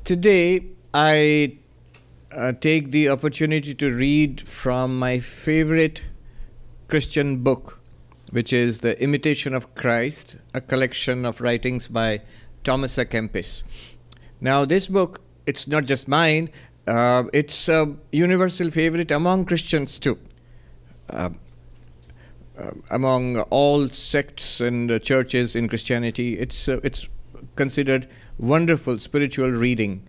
Today, I take the opportunity to read from my favorite Christian book, which is The Imitation of Christ, a collection of writings by Thomas à Kempis. Now, this book, it's not just mine, it's a universal favorite among Christians too. Among all sects and churches in Christianity, it's considered wonderful spiritual reading.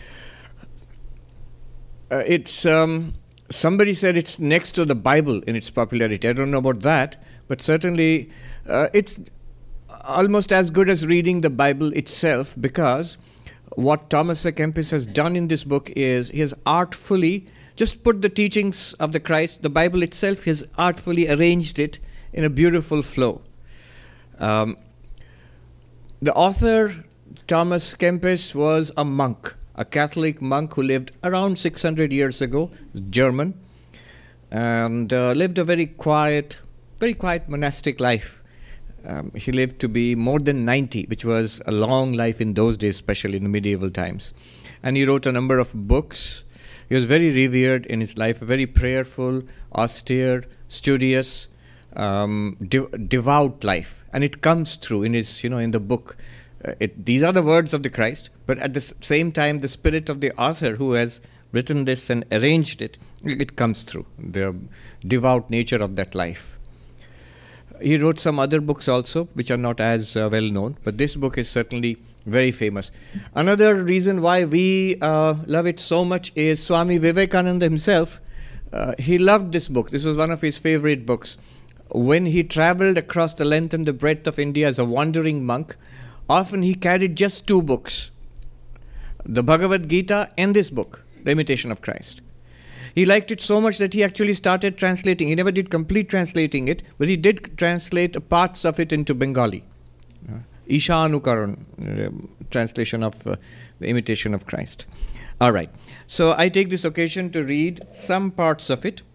Somebody said it's next to the Bible in its popularity. I don't know about that, but certainly it's almost as good as reading the Bible itself, because what Thomas à Kempis has done in this book is he has artfully just put the teachings of the Christ, the Bible itself, he has artfully arranged it in a beautiful flow. The author, Thomas Kempis, was a monk, a Catholic monk who lived around 600 years ago, German, and lived a very quiet monastic life. He lived to be more than 90, which was a long life in those days, especially in the medieval times. And he wrote a number of books. He was very revered in his life, very prayerful, austere, studious, devout life. And it comes through in his, in the book. These are the words of the Christ, but at the same time, the spirit of the author who has written this and arranged it, it comes through, the devout nature of that life. He wrote some other books also, which are not as well known, but this book is certainly very famous. Another reason why we love it so much is Swami Vivekananda himself. He loved this book. This was one of his favorite books. When he traveled across the length and the breadth of India as a wandering monk, often he carried just two books, the Bhagavad Gita and this book, The Imitation of Christ. He liked it so much that he actually started translating. He never did complete translating it, but he did translate parts of it into Bengali. Ishanukaran, translation of The Imitation of Christ. All right. So I take this occasion to read some parts of it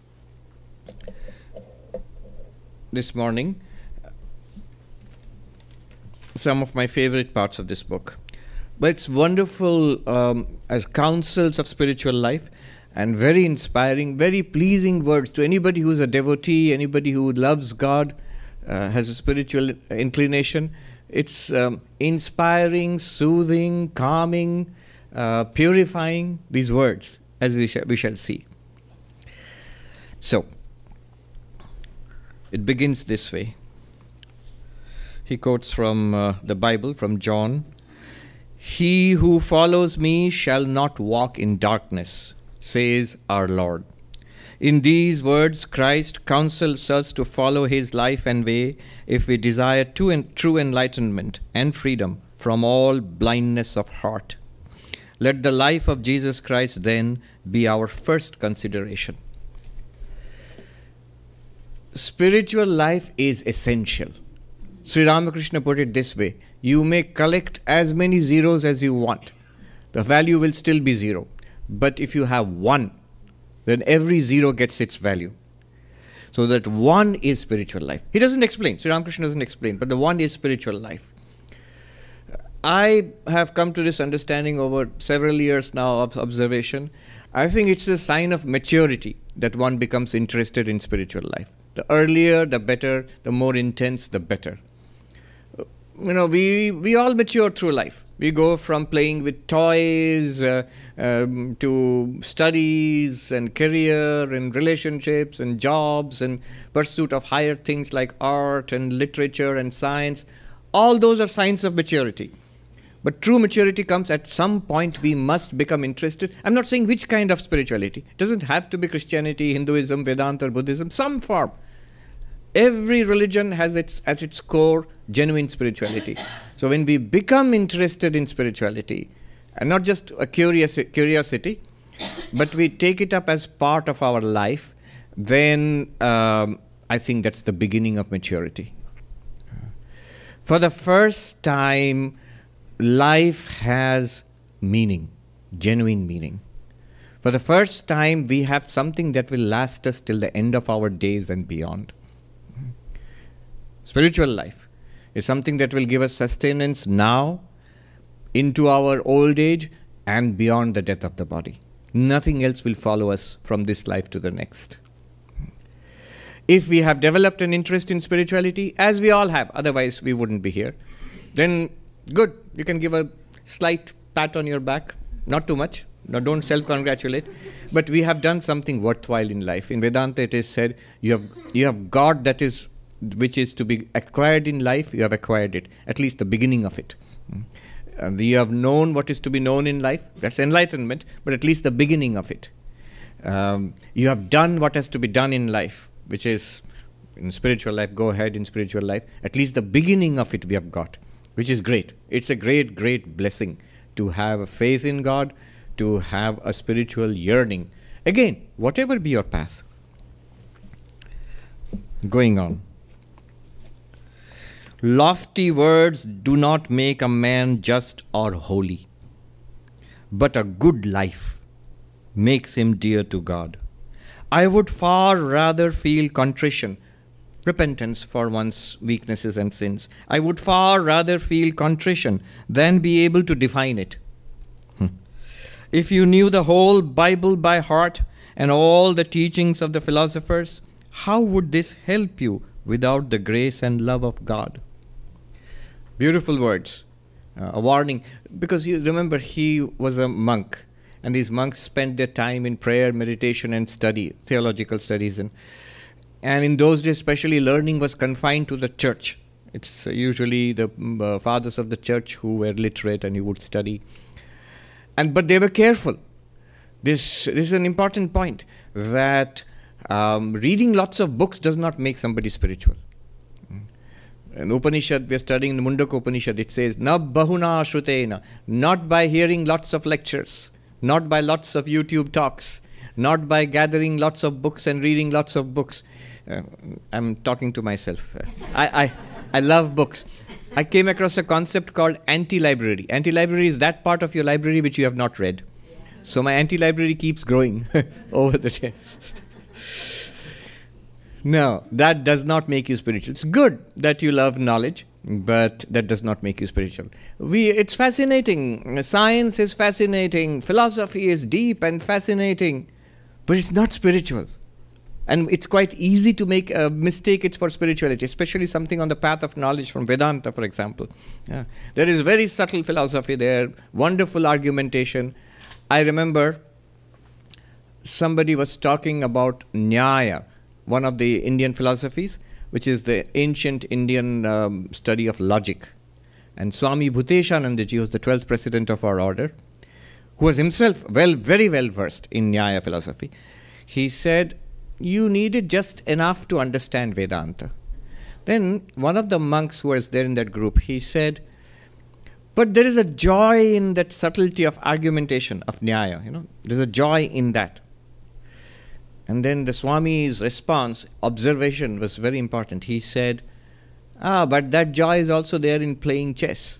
this morning. Some of my favorite parts of this book. But it's wonderful as counsels of spiritual life, and very inspiring, very pleasing words to anybody who's a devotee, anybody who loves God, has a spiritual inclination. It's inspiring, soothing, calming, purifying, these words, as we shall see. So, it begins this way. He quotes from the Bible, from John. "He who follows me shall not walk in darkness, says our Lord." In these words, Christ counsels us to follow his life and way if we desire true enlightenment and freedom from all blindness of heart. Let the life of Jesus Christ then be our first consideration. Spiritual life is essential. Sri Ramakrishna put it this way: you may collect as many zeros as you want. The value will still be zero. But if you have one, then every zero gets its value. So that one is spiritual life. He doesn't explain. Sri Ramakrishna doesn't explain. But the one is spiritual life. I have come to this understanding over several years now of observation. I think it's a sign of maturity that one becomes interested in spiritual life. The earlier, the better. The more intense, the better. We all mature through life. We go from playing with toys to studies and career and relationships and jobs and pursuit of higher things like art and literature and science. All those are signs of maturity. But true maturity comes at some point. We must become interested. I'm not saying which kind of spirituality. It doesn't have to be Christianity, Hinduism, Vedanta, or Buddhism, some form. Every religion has at its core genuine spirituality. So when we become interested in spirituality, and not just a curiosity, but we take it up as part of our life, then I think that's the beginning of maturity. For the first time, life has meaning, genuine meaning. For the first time, we have something that will last us till the end of our days and beyond. Spiritual life is something that will give us sustenance now, into our old age, and beyond the death of the body. Nothing else will follow us from this life to the next. If we have developed an interest in spirituality, as we all have, otherwise we wouldn't be here, then good, you can give a slight pat on your back, not too much. Now, don't self-congratulate, but we have done something worthwhile in life. In Vedanta, it is said, you have God which is to be acquired in life. You have acquired it, at least the beginning of it. You have known what is to be known in life. That's enlightenment, but at least the beginning of it. You have done what has to be done in life, which is in spiritual life. Go ahead in spiritual life. At least the beginning of it we have got, which is great. It's a great, great blessing to have a faith in God, to have a spiritual yearning. Again, whatever be your path. Going on. Lofty words do not make a man just or holy, but a good life makes him dear to God. I would far rather feel contrition, repentance for one's weaknesses and sins. I would far rather feel contrition than be able to define it. If you knew the whole Bible by heart and all the teachings of the philosophers, how would this help you without the grace and love of God? Beautiful words, a warning, because you remember he was a monk, and these monks spent their time in prayer, meditation, and study, theological studies. And in those days, especially, learning was confined to the church. It's usually the fathers of the church who were literate and you would study. But they were careful. This is an important point, that reading lots of books does not make somebody spiritual. In Upanishad, we are studying the Mundaka Upanishad, it says, Na bahuna shrutena, not by hearing lots of lectures, not by lots of YouTube talks, not by gathering lots of books and reading lots of books. I'm talking to myself. I love books. I came across a concept called anti-library. Anti-library is that part of your library which you have not read. So my anti-library keeps growing over the time. No, that does not make you spiritual. It's good that you love knowledge, but that does not make you spiritual. It's fascinating. Science is fascinating. Philosophy is deep and fascinating, but it's not spiritual. And it's quite easy to mistake it for spirituality, especially something on the path of knowledge from Vedanta, for example. Yeah. There is very subtle philosophy there, wonderful argumentation. I remember somebody was talking about Nyaya, one of the Indian philosophies, which is the ancient Indian study of logic. And Swami Bhuteshanandaji was the 12th president of our order, who was himself very well versed in Nyaya philosophy. He said, you needed just enough to understand Vedanta. Then one of the monks who was there in that group, he said, but there is a joy in that subtlety of argumentation, of Nyaya. There's a joy in that. And then the Swami's response, observation was very important. He said, but that joy is also there in playing chess.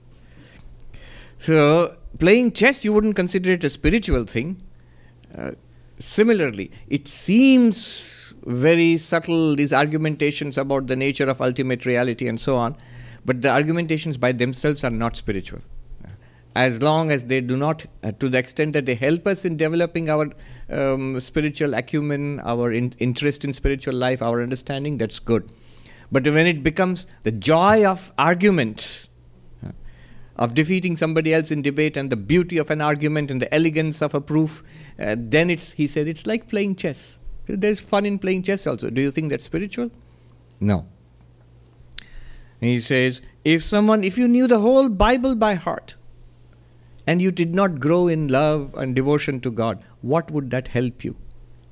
So, playing chess, you wouldn't consider it a spiritual thing. Similarly, it seems very subtle, these argumentations about the nature of ultimate reality and so on, but the argumentations by themselves are not spiritual. As long as they do not, to the extent that they help us in developing our spiritual acumen, our interest in spiritual life, our understanding, that's good. But when it becomes the joy of arguments, of defeating somebody else in debate, and the beauty of an argument and the elegance of a proof, then he said, it's like playing chess. There's fun in playing chess also. Do you think that's spiritual? No. He says, if you knew the whole Bible by heart, and you did not grow in love and devotion to God, what would that help you?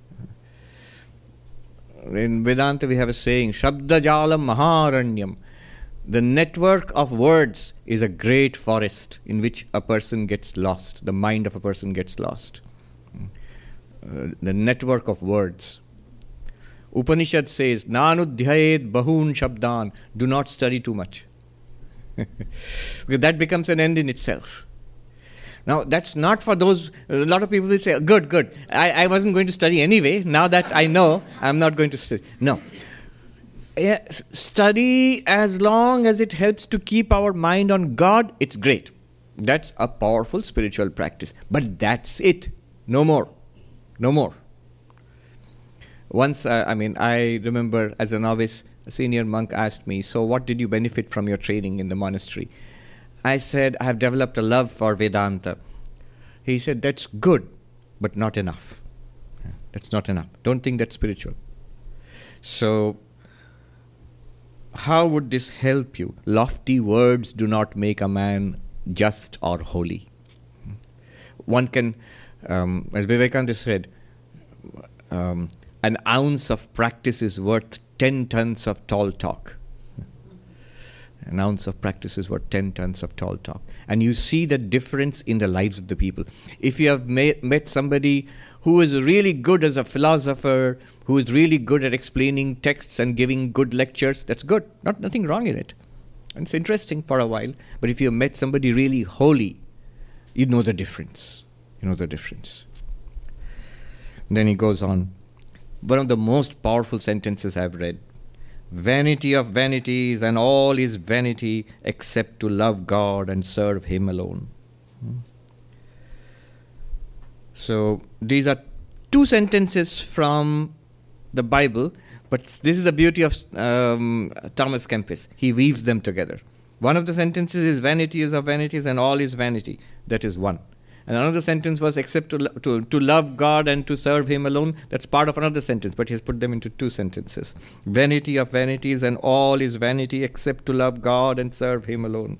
In Vedanta we have a saying, Shabda Jalam Maharanyam. The network of words is a great forest in which a person gets lost. The mind of a person gets lost. The network of words. Upanishad says, Nanudhyayed bahun shabdan. Do not study too much. Because that becomes an end in itself. Now, that's not for those, a lot of people will say, good. I wasn't going to study anyway. Now that I know, I'm not going to study. No. Study as long as it helps to keep our mind on God, it's great. That's a powerful spiritual practice. But that's it. No more. No more. Once, I remember as a novice, a senior monk asked me, so what did you benefit from your training in the monastery? I said, I have developed a love for Vedanta. He said, that's good, but not enough. That's not enough. Don't think that's spiritual. So, how would this help you? Lofty words do not make a man just or holy. One can, as Vivekananda said, an ounce of practice is worth 10 tons of tall talk. An ounce of practice is worth 10 tons of tall talk. And you see the difference in the lives of the people. If you have met somebody who is really good as a philosopher, who is really good at explaining texts and giving good lectures, that's good. Nothing wrong in it. And it's interesting for a while. But if you have met somebody really holy, you know the difference. You know the difference. And then he goes on. One of the most powerful sentences I've read. Vanity of vanities, and all is vanity except to love God and serve Him alone. So these are two sentences from the Bible, but this is the beauty of Thomas Kempis. He weaves them together. One of the sentences is vanity is of vanities and all is vanity. That is one. And another sentence was except to love God and to serve Him alone. That's part of another sentence, but he has put them into two sentences. Vanity of vanities and all is vanity except to love God and serve Him alone.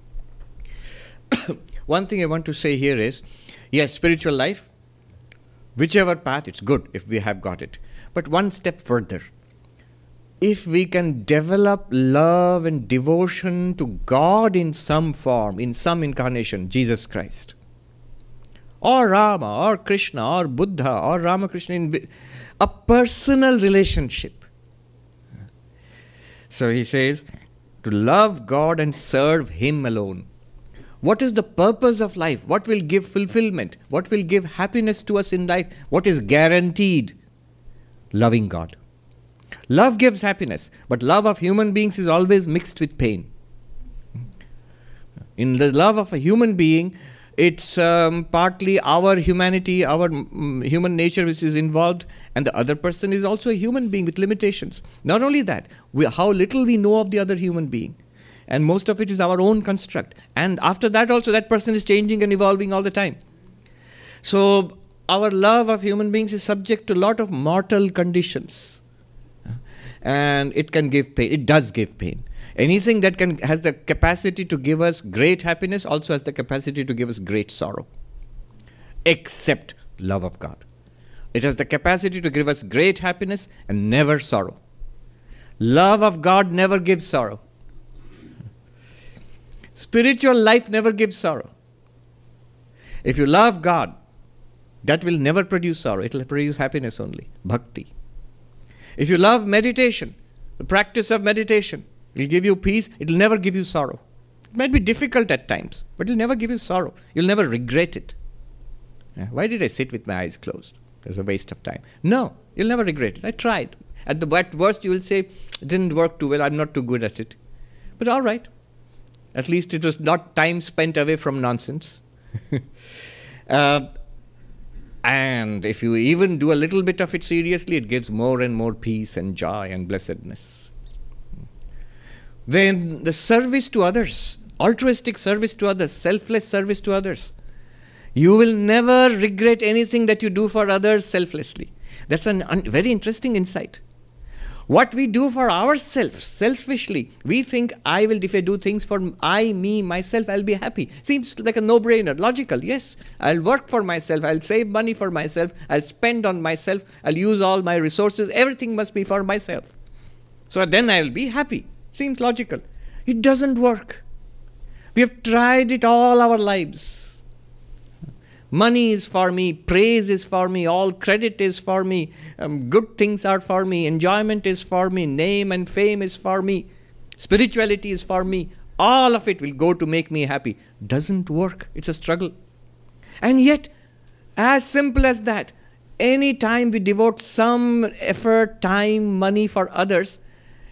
One thing I want to say here is, yes, spiritual life, whichever path, it's good if we have got it. But one step further. If we can develop love and devotion to God in some form, in some incarnation, Jesus Christ, or Rama, or Krishna, or Buddha, or Ramakrishna, in a personal relationship. So he says, to love God and serve Him alone. What is the purpose of life? What will give fulfillment? What will give happiness to us in life? What is guaranteed? Loving God. Love gives happiness, but love of human beings is always mixed with pain. In the love of a human being, it's partly our humanity, our human nature which is involved, and the other person is also a human being with limitations. Not only that, how little we know of the other human being. And most of it is our own construct. And after that also, that person is changing and evolving all the time. So our love of human beings is subject to a lot of mortal conditions. And it can give pain. It does give pain. Anything that has the capacity to give us great happiness also has the capacity to give us great sorrow. Except love of God. It has the capacity to give us great happiness and never sorrow. Love of God never gives sorrow. Spiritual life never gives sorrow. If you love God, that will never produce sorrow. It will produce happiness only. Bhakti. If you love meditation, the practice of meditation, it will give you peace. It will never give you sorrow. It might be difficult at times, but it will never give you sorrow. You'll never regret it. Why did I sit with my eyes closed? It was a waste of time. No, you'll never regret it. I tried. At worst, you will say, it didn't work too well. I'm not too good at it. But all right. At least it was not time spent away from nonsense. And if you even do a little bit of it seriously, it gives more and more peace and joy and blessedness. Then the service to others, altruistic service to others, selfless service to others. You will never regret anything that you do for others selflessly. That's a very interesting insight. What we do for ourselves, selfishly, we think, if I do things for me, myself, I'll be happy. Seems like a no-brainer, logical, yes. I'll work for myself, I'll save money for myself, I'll spend on myself, I'll use all my resources, everything must be for myself. So then I'll be happy. Seems logical. It doesn't work. We have tried it all our lives. Money is for me, praise is for me, all credit is for me, good things are for me, enjoyment is for me, name and fame is for me, spirituality is for me. All of it will go to make me happy. Doesn't work. It's a struggle. And yet, as simple as that, any time we devote some effort, time, money for others,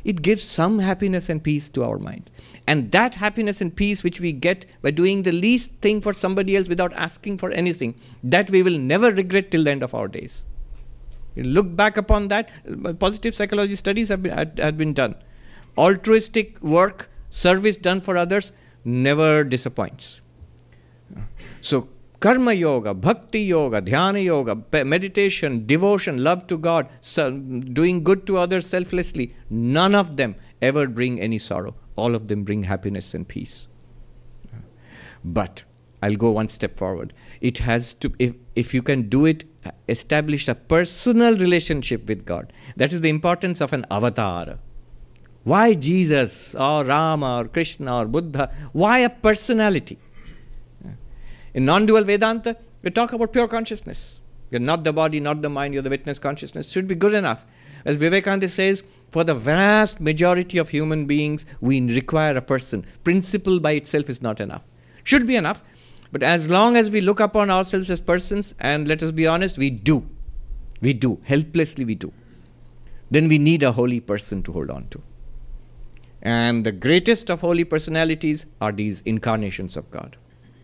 it gives some happiness and peace to our mind. And that happiness and peace which we get by doing the least thing for somebody else without asking for anything, that we will never regret till the end of our days. You look back upon that, positive psychology studies have been done. Altruistic work, service done for others, never disappoints. So, karma yoga, bhakti yoga, dhyana yoga, meditation, devotion, love to God, doing good to others selflessly, none of them ever bring any sorrow. All of them bring happiness and peace. But I'll go one step forward. It has to, if you can do it, establish a personal relationship with God. That is the importance of an avatar. Why Jesus or Rama or Krishna or Buddha? Why a personality? In non-dual Vedanta, we talk about pure consciousness. You're not the body, not the mind, you're the witness consciousness. Should be good enough. As Vivekananda says, for the vast majority of human beings, we require a person. Principle by itself is not enough. Should be enough. But as long as we look upon ourselves as persons, and let us be honest, we do. We do. Helplessly we do. Then we need a holy person to hold on to. And the greatest of holy personalities are these incarnations of God.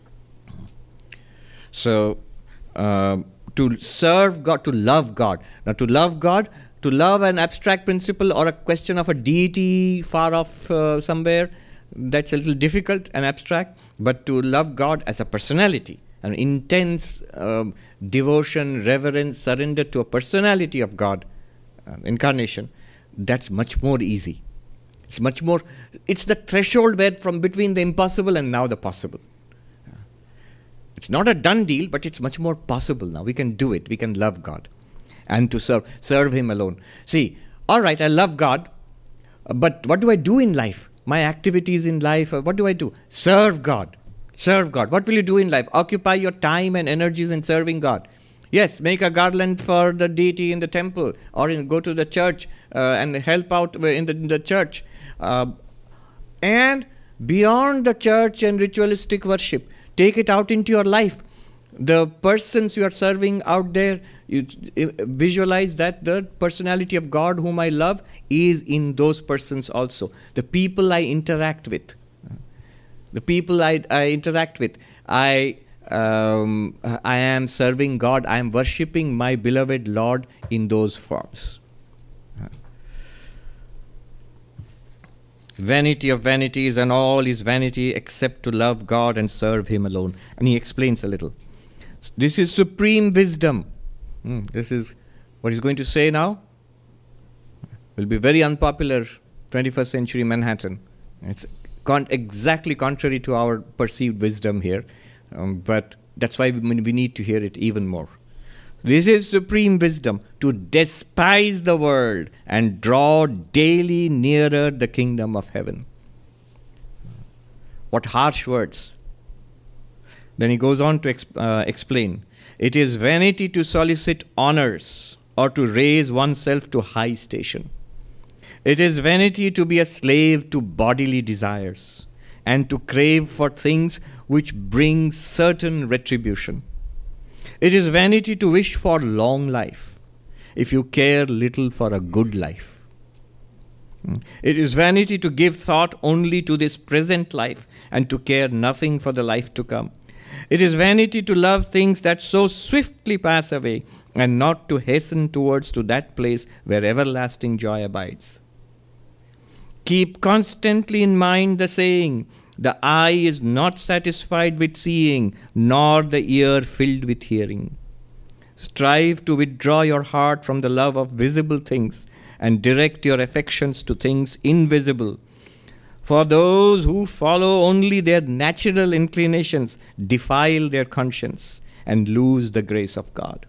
So, to serve God, to love God. Now, to love God, to love an abstract principle or a question of a deity far off somewhere, that's a little difficult and abstract. But to love God as a personality, an intense devotion, reverence, surrender to a personality of God, incarnation, that's much more easy. It's much more, it's the threshold where from between the impossible and now the possible. It's not a done deal, but it's much more possible now. We can do it. We can love God and to serve Him alone. See, all right, I love God, but what do I do in life? My activities in life, what do I do? Serve God. Serve God. What will you do in life? Occupy your time and energies in serving God. Yes, make a garland for the deity in the temple, or go to the church and help out in the church. And beyond the church and ritualistic worship, take it out into your life. The persons you are serving out there, you visualize that the personality of God whom I love is in those persons also. The people I interact with. The people I interact with. I am serving God. I am worshipping my beloved Lord in those forms. Vanity of vanities, and all is vanity except to love God and serve Him alone. And he explains a little. This is supreme wisdom. This is what he's going to say now. Will be very unpopular 21st century Manhattan. It's exactly contrary to our perceived wisdom here. But that's why we need to hear it even more. This is supreme wisdom, to despise the world and draw daily nearer the kingdom of heaven. What harsh words. Then he goes on to explain. It is vanity to solicit honors or to raise oneself to high station. It is vanity to be a slave to bodily desires and to crave for things which bring certain retribution. It is vanity to wish for long life if you care little for a good life. It is vanity to give thought only to this present life and to care nothing for the life to come. It is vanity to love things that so swiftly pass away and not to hasten towards to that place where everlasting joy abides. Keep constantly in mind the saying, the eye is not satisfied with seeing, nor the ear filled with hearing. Strive to withdraw your heart from the love of visible things and direct your affections to things invisible. For those who follow only their natural inclinations defile their conscience and lose the grace of God.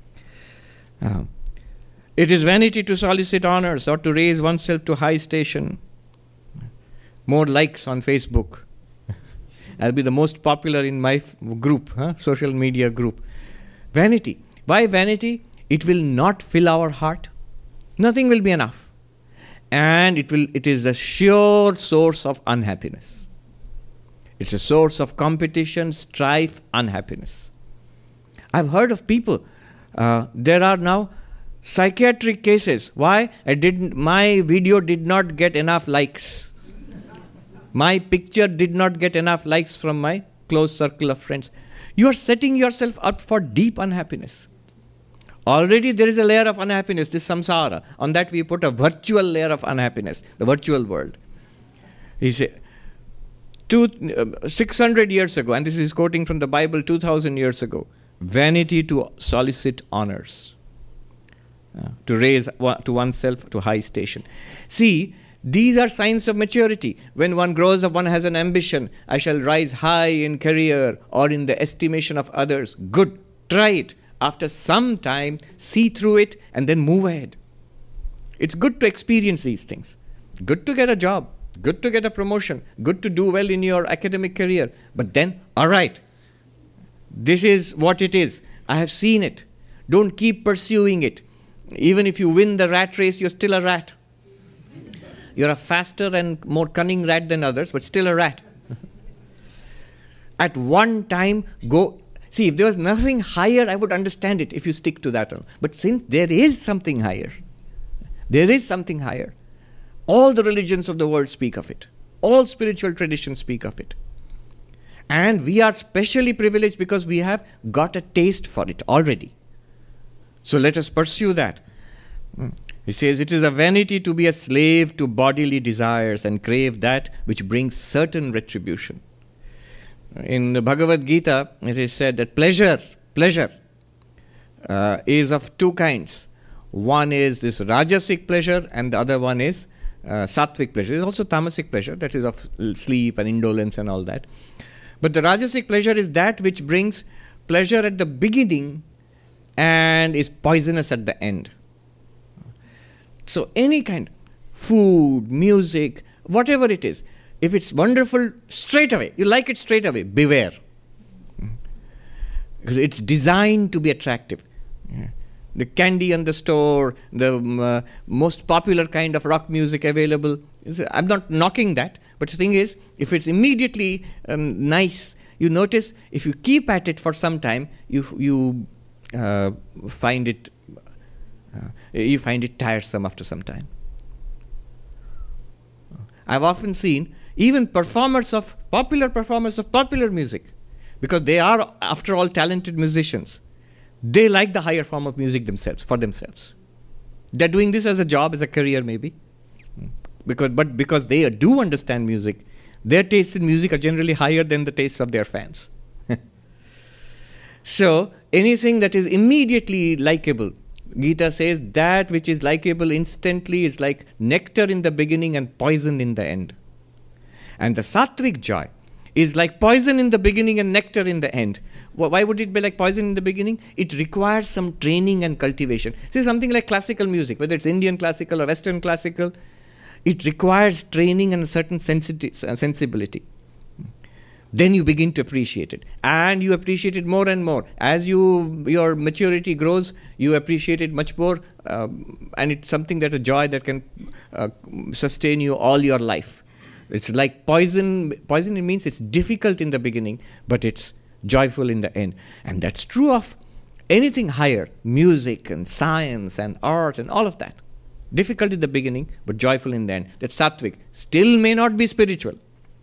It is vanity to solicit honors or to raise oneself to high station. More likes on Facebook. I'll be the most popular in my group, social media group. Vanity. Why vanity? It will not fill our heart. Nothing will be enough. And it is a sure source of unhappiness. It's a source of competition, strife, unhappiness. I've heard of people, there are now Psychiatric cases. Why? My video did not get enough likes. My picture did not get enough likes from my close circle of friends. You are setting yourself up for deep unhappiness. Already there is a layer of unhappiness, this samsara. On that we put a virtual layer of unhappiness, the virtual world. He said, 600 years ago, and this is quoting from the Bible 2000 years ago, vanity to solicit honors, to raise to oneself to high station. See, these are signs of maturity. When one grows up, one has an ambition. I shall rise high in career or in the estimation of others. Good, try it. After some time, see through it and then move ahead. It's good to experience these things. Good to get a job. Good to get a promotion. Good to do well in your academic career. But then, all right, this is what it is. I have seen it. Don't keep pursuing it. Even if you win the rat race, you're still a rat. You're a faster and more cunning rat than others, but still a rat. At one time, go. See, if there was nothing higher, I would understand it if you stick to that. But since there is something higher, all the religions of the world speak of it. All spiritual traditions speak of it. And we are specially privileged because we have got a taste for it already. So let us pursue that. He says, it is a vanity to be a slave to bodily desires and crave that which brings certain retribution. In the Bhagavad Gita, it is said that pleasure is of two kinds. One is this rajasic pleasure and the other one is sattvic pleasure. There is also tamasic pleasure, that is of sleep and indolence and all that. But the rajasic pleasure is that which brings pleasure at the beginning and is poisonous at the end. So any kind, food, music, whatever it is, if it's wonderful straight away, you like it straight away, beware. Because it's designed to be attractive. The candy in the store, the most popular kind of rock music available. I'm not knocking that, but the thing is, if it's immediately nice, you notice if you keep at it for some time, you find it tiresome after some time. I've often seen even popular performers of popular music, because they are, after all, talented musicians. They like the higher form of music for themselves. They're doing this as a job, as a career maybe. Because they do understand music, their tastes in music are generally higher than the tastes of their fans. So, anything that is immediately likable, Gita says that which is likable instantly is like nectar in the beginning and poison in the end. And the sattvic joy is like poison in the beginning and nectar in the end. Why would it be like poison in the beginning? It requires some training and cultivation. See, something like classical music, whether it's Indian classical or Western classical, it requires training and a certain sensibility. Then you begin to appreciate it. And you appreciate it more and more. As your maturity grows, you appreciate it much more. And it's something that a joy that can sustain you all your life. It's like poison. Poison, it means it's difficult in the beginning, but it's joyful in the end. And that's true of anything higher, music and science and art and all of that. Difficult in the beginning, but joyful in the end. That's sattvic. Still may not be spiritual.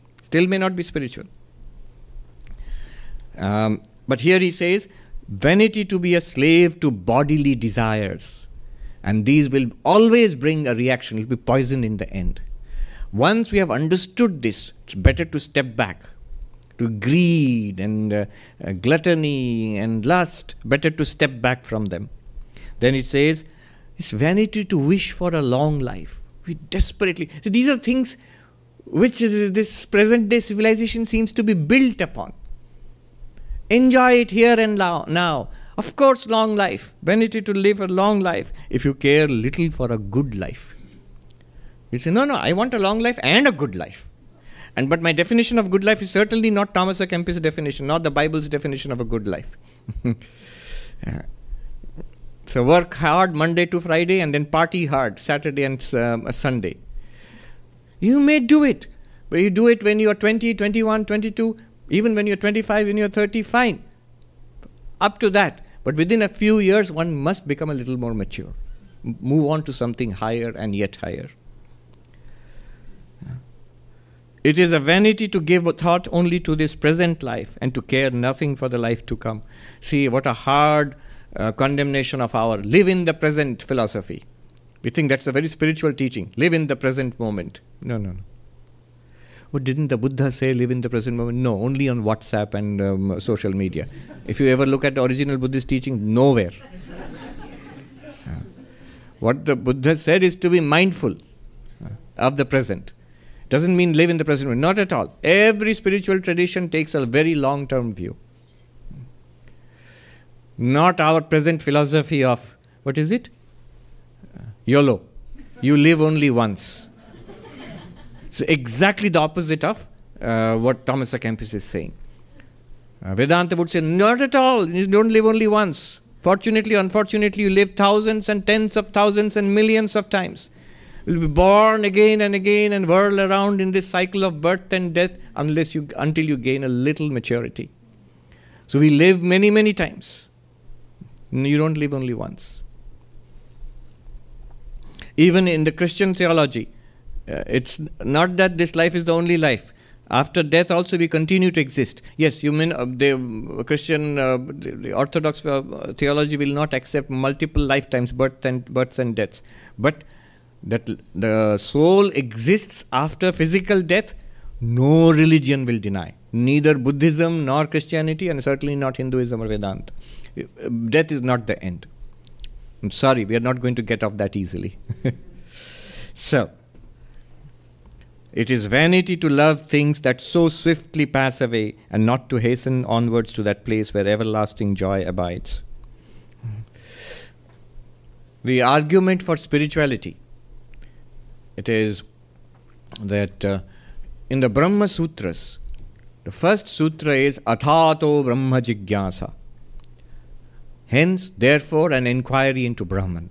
But here he says, vanity to be a slave to bodily desires. And these will always bring a reaction. It will be poison in the end. Once we have understood this, it's better to step back. To greed and gluttony and lust, better to step back from them. Then it says, it's vanity to wish for a long life. We desperately... So these are things which this present day civilization seems to be built upon. Enjoy it here and now. Of course, long life. Vanity to live a long life if you care little for a good life. You say, no, I want a long life and a good life. But my definition of good life is certainly not Thomas à Kempis' definition, not the Bible's definition of a good life. So work hard Monday to Friday and then party hard Saturday and Sunday. You may do it. But you do it when you are 20, 21, 22, even when you're 25, when you're 30, fine. Up to that. But within a few years, one must become a little more mature. move on to something higher and yet higher. It is a vanity to give thought only to this present life and to care nothing for the life to come. See, what a hard condemnation of our live in the present philosophy. We think that's a very spiritual teaching. Live in the present moment. No, no, no. Well, didn't the Buddha say live in the present moment? No, only on WhatsApp and social media. If you ever look at the original Buddhist teaching, nowhere. What the Buddha said is to be mindful of the present. Doesn't mean live in the present moment. Not at all. Every spiritual tradition takes a very long-term view. Not our present philosophy of, what is it? YOLO. You live only once. So exactly the opposite of what Thomas à Kempis is saying. Vedanta would say, not at all. You don't live only once. Fortunately, unfortunately, you live thousands and tens of thousands and millions of times. You'll be born again and again and whirl around in this cycle of birth and death until you gain a little maturity. So we live many, many times. You don't live only once. Even in the Christian theology, it's not that this life is the only life. After death also we continue to exist. Yes, you mean the Christian, the Orthodox theology will not accept multiple lifetimes, births and deaths. But that the soul exists after physical death, no religion will deny. Neither Buddhism nor Christianity, and certainly not Hinduism or Vedanta. Death is not the end. I'm sorry, we are not going to get off that easily. So, it is vanity to love things that so swiftly pass away and not to hasten onwards to that place where everlasting joy abides. The argument for spirituality, it is that in the Brahma Sutras, the first sutra is Athato Brahma Jigyasa. Hence, therefore, an inquiry into Brahman.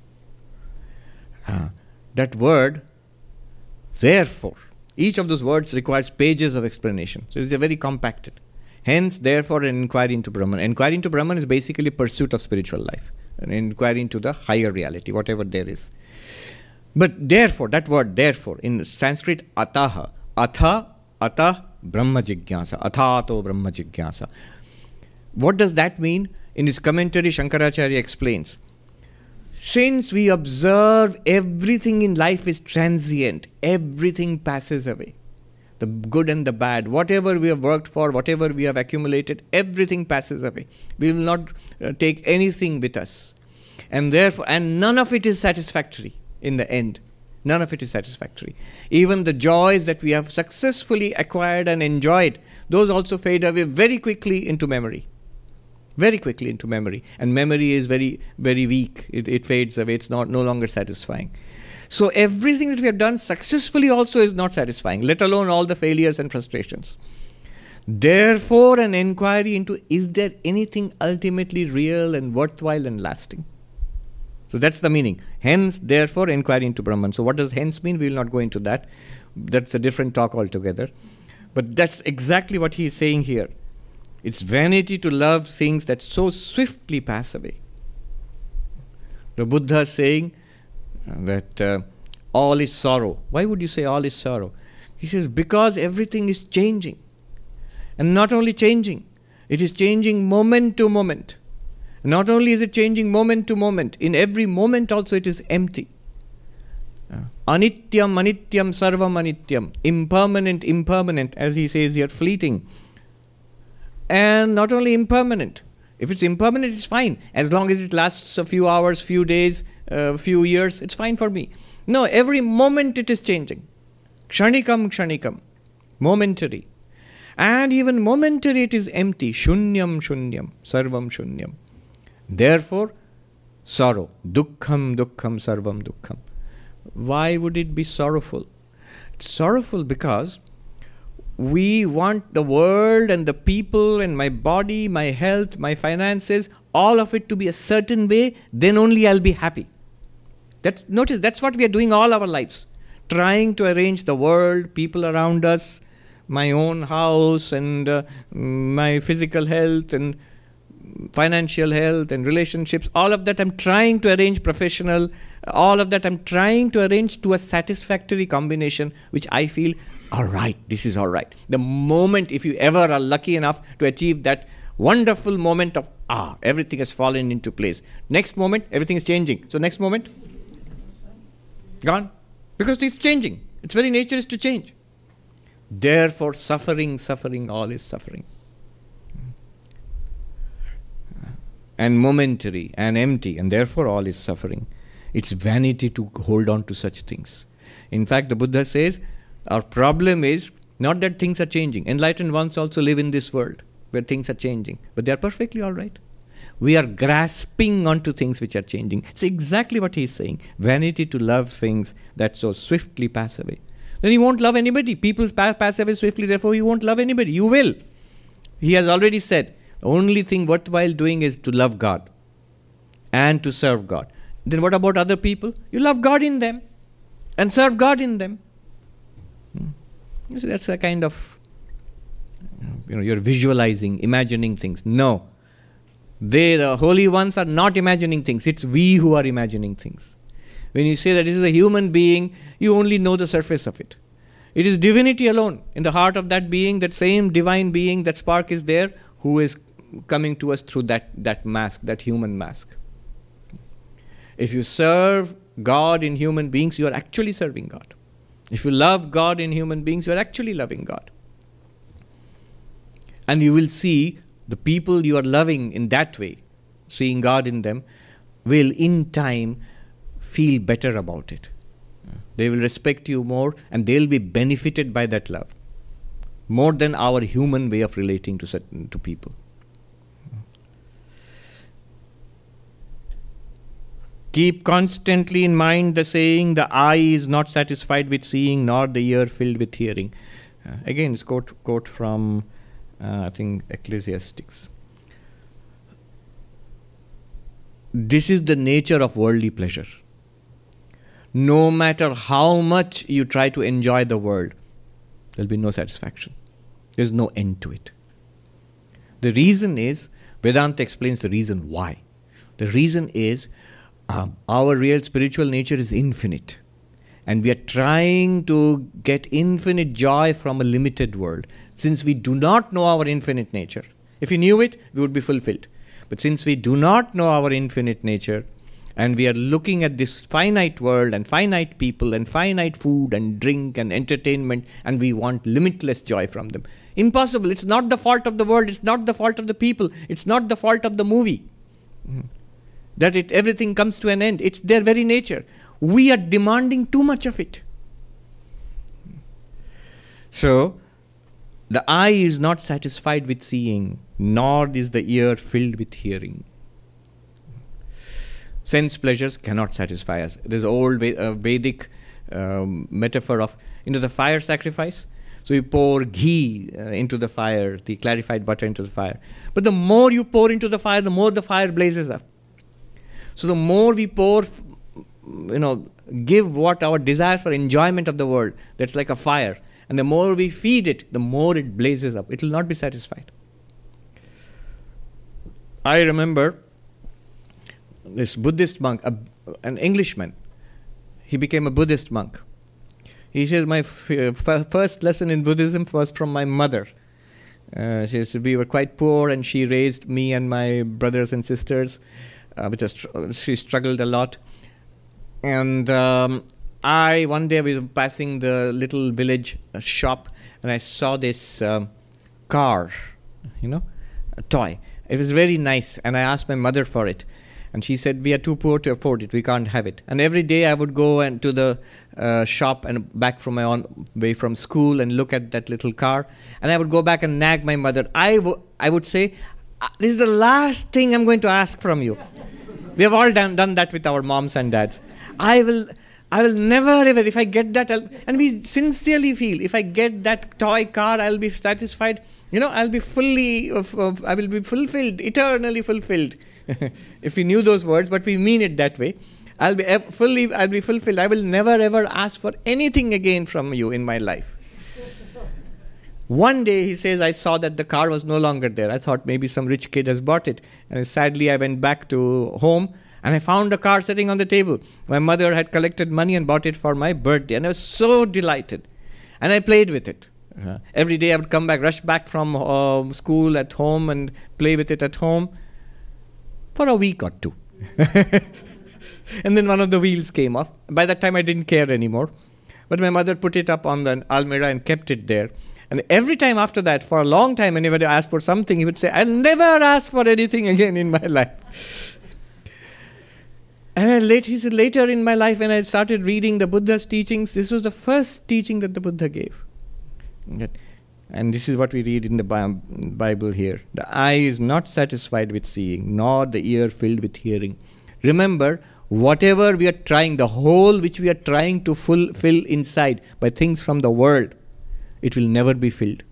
That word, therefore, each of those words requires pages of explanation. So it's very compacted. Hence, therefore, an inquiry into Brahman. Inquiry into Brahman is basically pursuit of spiritual life. An inquiry into the higher reality, whatever there is. But therefore, that word therefore, in Sanskrit, ataha, atah, Brahma Jigyasa, athato Brahma Jigyasa. What does that mean? In his commentary, Shankaracharya explains, since we observe everything in life is transient, everything passes away. The good and the bad, whatever we have worked for, whatever we have accumulated, everything passes away. We will not take anything with us. And therefore, and none of it is satisfactory in the end. None of it is satisfactory. Even the joys that we have successfully acquired and enjoyed, those also fade away very quickly into memory. Very quickly into memory. And memory is very, very weak. It fades away. It's no longer satisfying. So everything that we have done successfully also is not satisfying, let alone all the failures and frustrations. Therefore, an inquiry into, is there anything ultimately real and worthwhile and lasting? So that's the meaning. Hence, therefore, inquiry into Brahman. So what does hence mean? We will not go into that. That's a different talk altogether. But that's exactly what he is saying here. It's vanity to love things that so swiftly pass away. The Buddha is saying that all is sorrow. Why would you say all is sorrow? He says, because everything is changing. And not only changing, it is changing moment to moment. Not only is it changing moment to moment, in every moment also it is empty. Anityam, anityam, sarvam anityam. Impermanent, impermanent, as he says here, fleeting. And not only impermanent. If it's impermanent, it's fine. As long as it lasts a few hours, few days, few years, it's fine for me. No, every moment it is changing. Kshanikam, kshanikam. Momentary. And even momentary it is empty. Shunyam, shunyam. Sarvam, shunyam. Therefore, sorrow. Dukkham, dukkham, sarvam, dukkham. Why would it be sorrowful? It's sorrowful because we want the world and the people and my body, my health, my finances, all of it to be a certain way, then only I'll be happy. Notice, that's what we are doing all our lives. Trying to arrange the world, people around us, my own house and my physical health and financial health and relationships, all of that I'm trying to arrange professional, all of that I'm trying to arrange to a satisfactory combination, which I feel, all right, this is all right. The moment, if you ever are lucky enough to achieve that wonderful moment of, everything has fallen into place. Next moment, everything is changing. So next moment, gone. Because it's changing. Its very nature is to change. Therefore, suffering, all is suffering. And momentary and empty, and therefore all is suffering. It's vanity to hold on to such things. In fact, the Buddha says, our problem is not that things are changing. Enlightened ones also live in this world where things are changing, but they are perfectly all right. We are grasping onto things which are changing. It's exactly what he's saying. Vanity to love things that so swiftly pass away. Then you won't love anybody. People pass away swiftly, therefore you won't love anybody. You will. He has already said, the only thing worthwhile doing is to love God and to serve God. Then what about other people? You love God in them and serve God in them. So that's a kind of, you're visualizing, imagining things. No. The holy ones are not imagining things. It's we who are imagining things. When you say that this is a human being, you only know the surface of it. It is divinity alone. In the heart of that being, that same divine being, that spark is there, who is coming to us through that mask, that human mask. If you serve God in human beings, you are actually serving God. If you love God in human beings, you are actually loving God. And you will see the people you are loving in that way, seeing God in them, will in time feel better about it. They will respect you more and they'll be benefited by that love more than our human way of relating to people. Keep constantly in mind the saying, the eye is not satisfied with seeing, nor the ear filled with hearing. Again, it's quote from, I think, Ecclesiastes. This is the nature of worldly pleasure. No matter how much you try to enjoy the world, there'll be no satisfaction. There's no end to it. The reason is, Vedanta explains the reason why. The reason is, our real spiritual nature is infinite. And we are trying to get infinite joy from a limited world. Since we do not know our infinite nature. If we knew it, we would be fulfilled. But since we do not know our infinite nature, and we are looking at this finite world and finite people and finite food and drink and entertainment, and we want limitless joy from them. Impossible. It's not the fault of the world. It's not the fault of the people. It's not the fault of the movie. That everything comes to an end. It's their very nature. We are demanding too much of it. So, the eye is not satisfied with seeing, nor is the ear filled with hearing. Sense pleasures cannot satisfy us. There's an old Vedic metaphor of the fire sacrifice. So you pour ghee into the fire, the clarified butter into the fire. But the more you pour into the fire, the more the fire blazes up. So the more we pour, give what our desire for enjoyment of the world, that's like a fire. And the more we feed it, the more it blazes up. It will not be satisfied. I remember this Buddhist monk, an Englishman. He became a Buddhist monk. He says, my first lesson in Buddhism was from my mother. She said, we were quite poor and she raised me and my brothers and sisters. She struggled a lot. And one day I was passing the little village shop and I saw this car, a toy. It was very nice and I asked my mother for it. And she said, we are too poor to afford it. We can't have it. And every day I would go to the shop and back from my own way from school and look at that little car. And I would go back and nag my mother. I would say, this is the last thing I'm going to ask from you. We have all done that with our moms and dads. I will never ever, if I get that, and we sincerely feel, if I get that toy car, I'll be satisfied. I'll be I will be fulfilled, eternally fulfilled. If we knew those words, but we mean it that way. I'll be fulfilled. I will never ever ask for anything again from you in my life. One day, he says, I saw that the car was no longer there. I thought maybe some rich kid has bought it. And sadly, I went back to home and I found the car sitting on the table. My mother had collected money and bought it for my birthday. And I was so delighted. And I played with it. Every day I would come back, rush back from school at home and play with it at home for a week or two. And then one of the wheels came off. By that time, I didn't care anymore. But my mother put it up on the almirah and kept it there. And every time after that, for a long time, whenever I asked for something, he would say, I'll never ask for anything again in my life. And later in my life, when I started reading the Buddha's teachings, this was the first teaching that the Buddha gave. And this is what we read in the Bible here. The eye is not satisfied with seeing, nor the ear filled with hearing. Remember, whatever we are trying, the hole which we are trying to fill inside by things from the world, it will never be filled.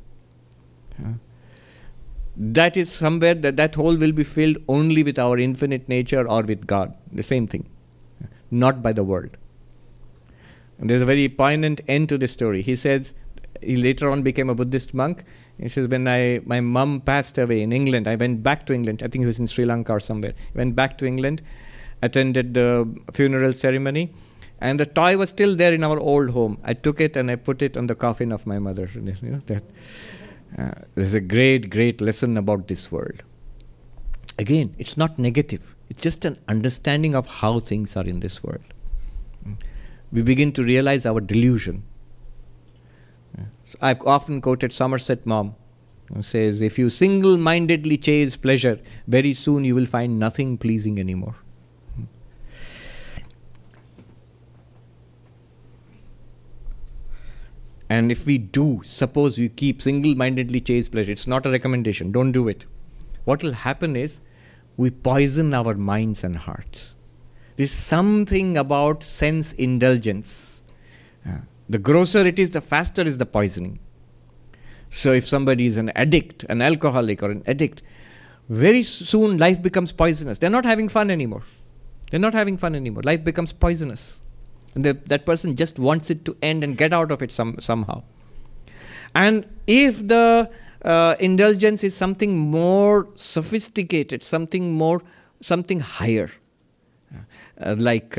That is somewhere that hole will be filled only with our infinite nature or with God. The same thing. Not by the world. And there's a very poignant end to this story. He says, he later on became a Buddhist monk. He says, when my mum passed away in England, I went back to England. I think he was in Sri Lanka or somewhere. Went back to England, attended the funeral ceremony, and the toy was still there in our old home. I took it and I put it on the coffin of my mother. There's a great, great lesson about this world. Again, it's not negative. It's just an understanding of how things are in this world. We begin to realize our delusion. So I've often quoted Somerset Maugham, who says, if you single-mindedly chase pleasure, very soon you will find nothing pleasing anymore. And if we do, suppose we keep single-mindedly chase pleasure, it's not a recommendation, don't do it. What will happen is, we poison our minds and hearts. There's something about sense indulgence. The grosser it is, the faster is the poisoning. So if somebody is an addict, an alcoholic or an addict, very soon life becomes poisonous. They're not having fun anymore. Life becomes poisonous. And that person just wants it to end and get out of it somehow. And if the indulgence is something more sophisticated, something higher, like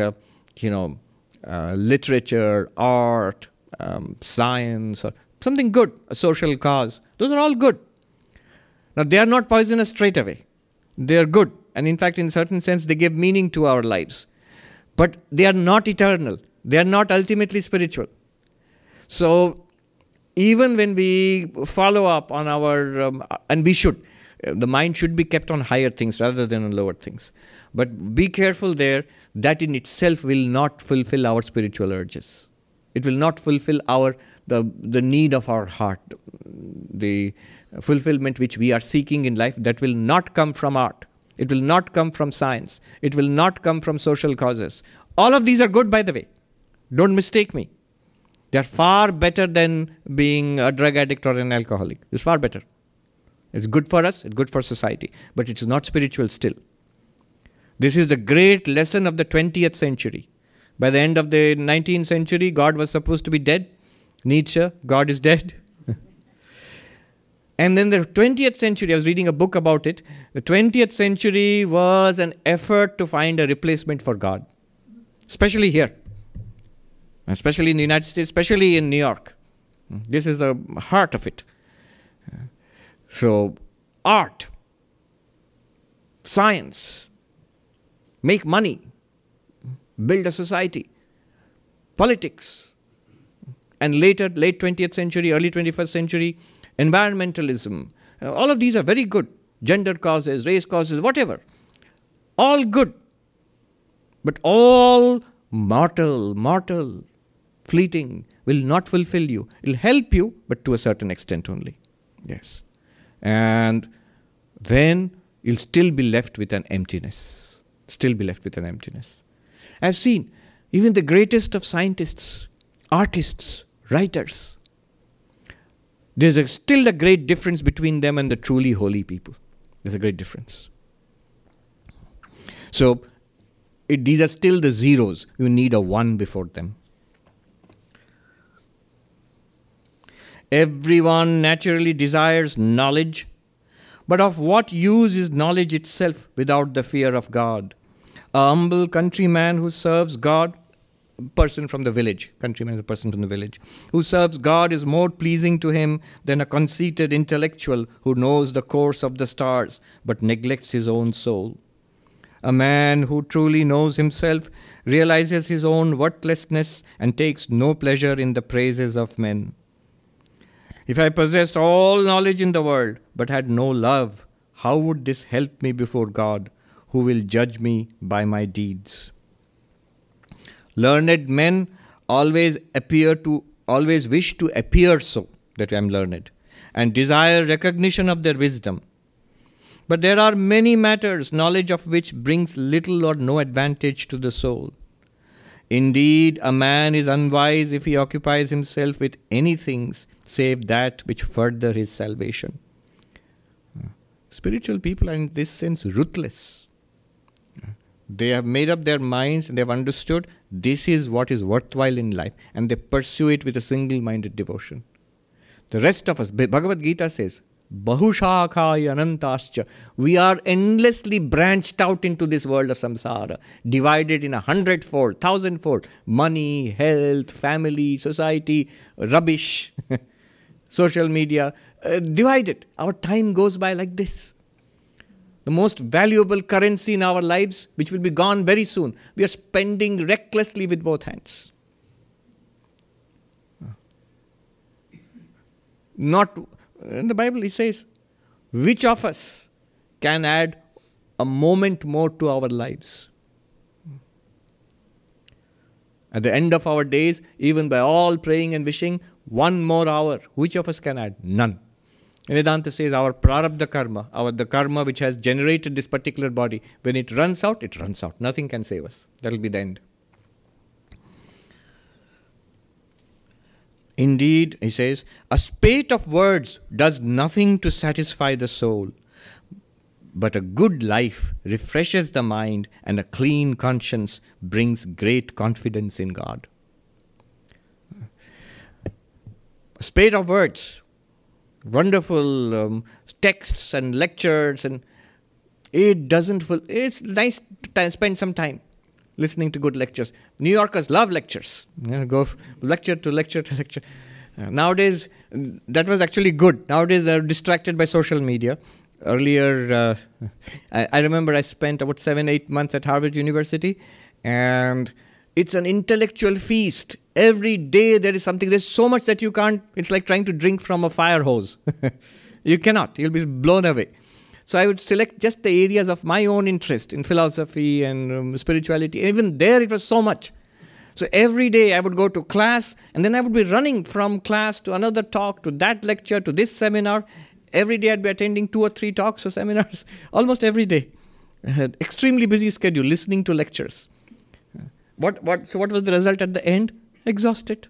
literature, art, science, or something good, a social cause. Those are all good. Now, they are not poisonous straight away. They are good. And in fact, in a certain sense, they give meaning to our lives. But they are not eternal. They are not ultimately spiritual. So, even when we follow up on our, and we should, the mind should be kept on higher things rather than on lower things. But be careful there, that in itself will not fulfill our spiritual urges. It will not fulfill the need of our heart, the fulfillment which we are seeking in life. That will not come from art. It will not come from science. It will not come from social causes. All of these are good, by the way. Don't mistake me. They are far better than being a drug addict or an alcoholic. It's far better. It's good for us, it's good for society. But it is not spiritual still. This is the great lesson of the 20th century. By the end of the 19th century, God was supposed to be dead. Nietzsche, God is dead. And then the 20th century, I was reading a book about it. The 20th century was an effort to find a replacement for God. Especially here. Especially in the United States, especially in New York. This is the heart of it. So, art, science, make money, build a society, politics, and later, late 20th century, early 21st century, environmentalism. All of these are very good. Gender causes, race causes, whatever. All good. But all mortal, fleeting, will not fulfill you. It will help you, but to a certain extent only. Yes. And then you'll still be left with an emptiness. I've seen even the greatest of scientists, artists, writers. There's still a great difference between them and the truly holy people. There's a great difference. So, these are still the zeros. You need a one before them. Everyone naturally desires knowledge, but of what use is knowledge itself without the fear of God? A humble countryman who serves God, person from the village, countryman is a person from the village, who serves God is more pleasing to him than a conceited intellectual who knows the course of the stars but neglects his own soul. A man who truly knows himself realizes his own worthlessness and takes no pleasure in the praises of men. If I possessed all knowledge in the world but had no love, how would this help me before God, who will judge me by my deeds? Learned men always wish to appear so, that I am learned, and desire recognition of their wisdom. But there are many matters, knowledge of which brings little or no advantage to the soul. Indeed, a man is unwise if he occupies himself with anything save that which further his salvation. Spiritual people are in this sense ruthless. They have made up their minds and they have understood this is what is worthwhile in life, and they pursue it with a single-minded devotion. The rest of us, Bhagavad Gita says, Bahushakhaya anantascha. We are endlessly branched out into this world of samsara, divided in 100-fold, 1,000-fold. Money, health, family, society, rubbish, social media, divided. Our time goes by like this. The most valuable currency in our lives, which will be gone very soon, we are spending recklessly with both hands. Not, in the Bible it says, which of us can add a moment more to our lives? At the end of our days, even by all praying and wishing, 1 more hour, which of us can add? None. Vedanta says our prarabdha karma, the karma which has generated this particular body, when it runs out, it runs out. Nothing can save us. That will be the end. Indeed, he says, a spate of words does nothing to satisfy the soul, but a good life refreshes the mind, and a clean conscience brings great confidence in God. A spate of words, wonderful texts and lectures, and it's nice to spend some time listening to good lectures. New Yorkers love lectures. Go lecture to lecture to lecture. Nowadays, that was actually good. Nowadays, they're distracted by social media. Earlier, I remember I spent about 7-8 months at Harvard University, and it's an intellectual feast. Every day there is something. There's so much that you can't. It's like trying to drink from a fire hose. You cannot. You'll be blown away. So I would select just the areas of my own interest in philosophy and spirituality. Even there it was so much. So every day I would go to class, and then I would be running from class to another talk, to that lecture, to this seminar. Every day I'd be attending 2 or 3 talks or seminars, almost every day. I had extremely busy schedule, listening to lectures. So what was the result at the end? Exhausted.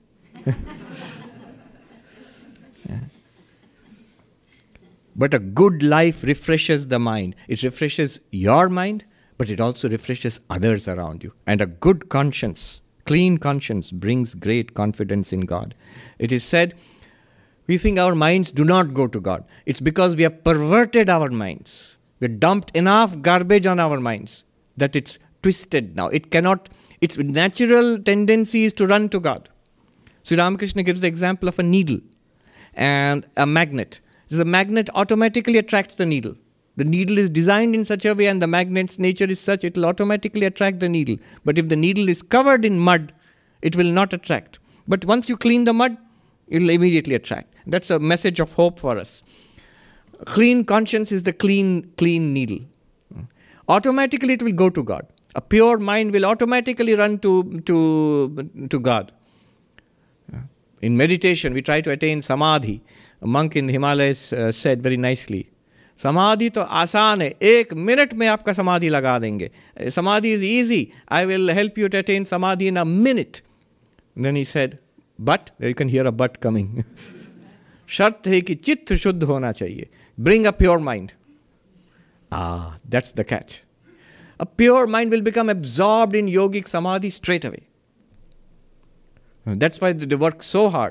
But a good life refreshes the mind. It refreshes your mind, but it also refreshes others around you. And a good conscience, clean conscience, brings great confidence in God. It is said, we think our minds do not go to God. It's because we have perverted our minds. We dumped enough garbage on our minds that it's twisted now. Its natural tendency is to run to God. Sri Ramakrishna gives the example of a needle and a magnet. The magnet automatically attracts the needle. The needle is designed in such a way, and the magnet's nature is such, it will automatically attract the needle. But if the needle is covered in mud, it will not attract. But once you clean the mud, it will immediately attract. That's a message of hope for us. Clean conscience is the clean needle. Automatically it will go to God. A pure mind will automatically run to God. In meditation, we try to attain samadhi. A monk in the Himalayas said very nicely, Samadhi to आसान है, 1 minute में आपका समाधि लगा देंगे. Samadhi is easy. I will help you to attain samadhi in a minute. And then he said, but, you can hear a but coming. शर्त है कि चित्त शुद्ध होना चाहिए. Bring a pure mind. That's the catch. A pure mind will become absorbed in yogic samadhi straight away. That's why they work so hard.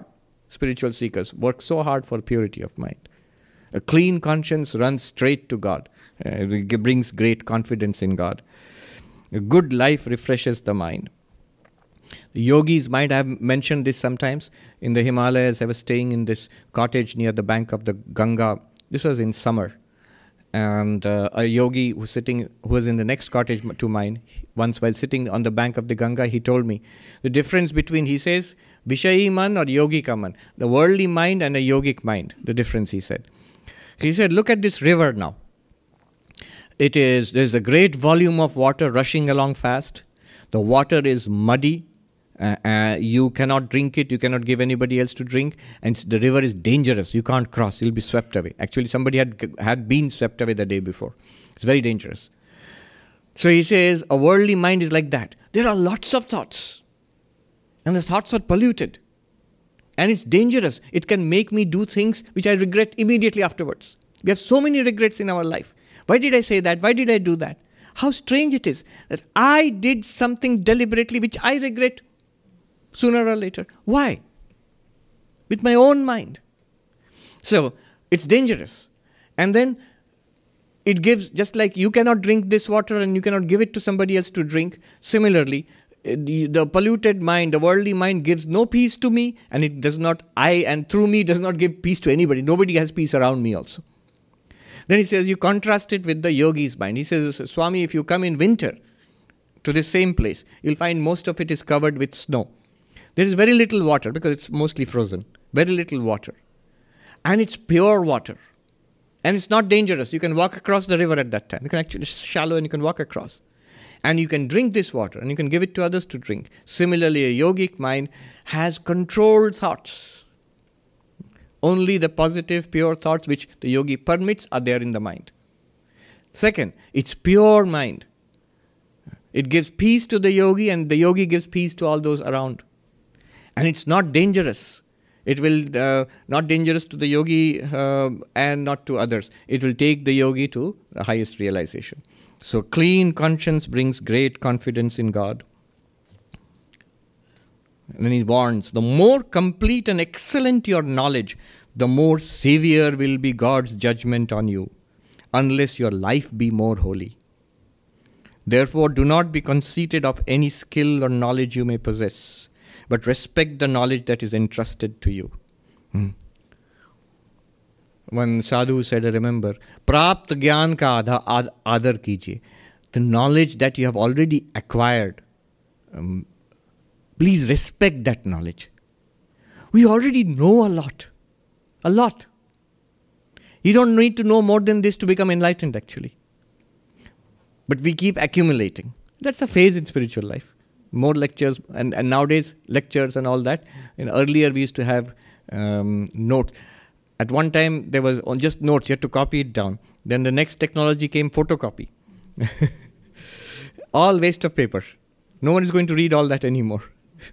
spiritual seekers work so hard for purity of mind. A clean conscience runs straight to God. It brings great confidence in God. A good life refreshes the mind. The yogis might have mentioned this sometimes. In the Himalayas, I was staying in this cottage near the bank of the Ganga. This was in summer. And a yogi who was in the next cottage to mine, once while sitting on the bank of the Ganga, he told me the difference between, he says, Vishayi man or yogika man, the worldly mind and a yogic mind, the difference, he said. He said, look at this river now. There's a great volume of water rushing along fast. The water is muddy. You cannot drink it. You cannot give anybody else to drink. And the river is dangerous. You can't cross. You'll be swept away. Actually, somebody had been swept away the day before. It's very dangerous. So he says, a worldly mind is like that. There are lots of thoughts. And the thoughts are polluted. And it's dangerous. It can make me do things which I regret immediately afterwards. We have so many regrets in our life. Why did I say that? Why did I do that? How strange it is that I did something deliberately which I regret sooner or later. Why? With my own mind. So, it's dangerous. And then, it gives, just like you cannot drink this water and you cannot give it to somebody else to drink, similarly, the polluted mind, the worldly mind gives no peace to me, and it does not, and through me does not give peace to anybody. Nobody has peace around me also. Then he says, you contrast it with the yogi's mind. He says, Swami, if you come in winter to this same place, you'll find most of it is covered with snow. There is very little water because it's mostly frozen. Very little water. And it's pure water. And it's not dangerous. You can walk across the river at that time. You can actually, it's shallow and you can walk across. And you can drink this water and you can give it to others to drink. Similarly, a yogic mind has controlled thoughts. Only the positive, pure thoughts which the yogi permits are there in the mind. Second, it's pure mind. It gives peace to the yogi and the yogi gives peace to all those around. And it's not dangerous. It will not dangerous to the yogi and not to others. It will take the yogi to the highest realization. So clean conscience brings great confidence in God. And then he warns, the more complete and excellent your knowledge, the more severe will be God's judgment on you, unless your life be more holy. Therefore, do not be conceited of any skill or knowledge you may possess, but respect the knowledge that is entrusted to you. One sadhu said, I remember, Prapt Gyan ka adar kijiye. The knowledge that you have already acquired, please respect that knowledge. We already know a lot. A lot. You don't need to know more than this to become enlightened, actually. But we keep accumulating. That's a phase in spiritual life. More lectures, and nowadays lectures and all that. Earlier we used to have notes. At one time there was just notes, you had to copy it down. Then the next technology came, photocopy. All waste of paper. No one is going to read all that anymore.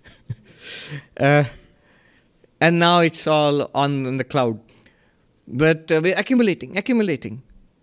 And now it's all on the cloud. But we're accumulating.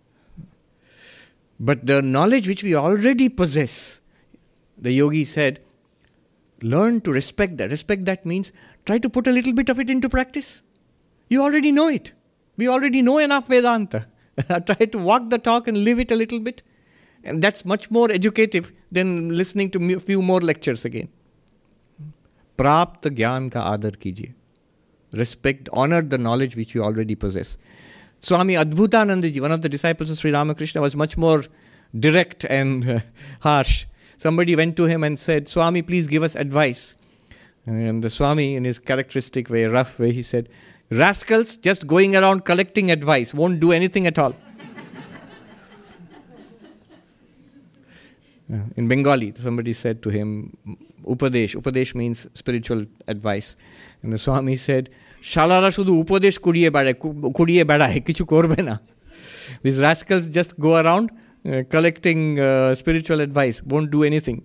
But the knowledge which we already possess, the yogi said, learn to respect that. Respect that means try to put a little bit of it into practice. You already know it. We already know enough Vedanta. Try to walk the talk and live it a little bit. And that's much more educative than listening to a few more lectures again. Prapt Gyan ka adar kijiye. Respect, honor the knowledge which you already possess. Swami Adbhutanandaji, one of the disciples of Sri Ramakrishna, was much more direct and harsh. Somebody went to him and said, Swami, please give us advice. And the Swami, in his characteristic way, rough way, he said, rascals just going around collecting advice won't do anything at all. In Bengali, somebody said to him, Upadesh. Upadesh means spiritual advice. And the Swami said, Shalara shudu upadesh kuriye badaye, kichu korbe na. These rascals just go around collecting spiritual advice, won't do anything.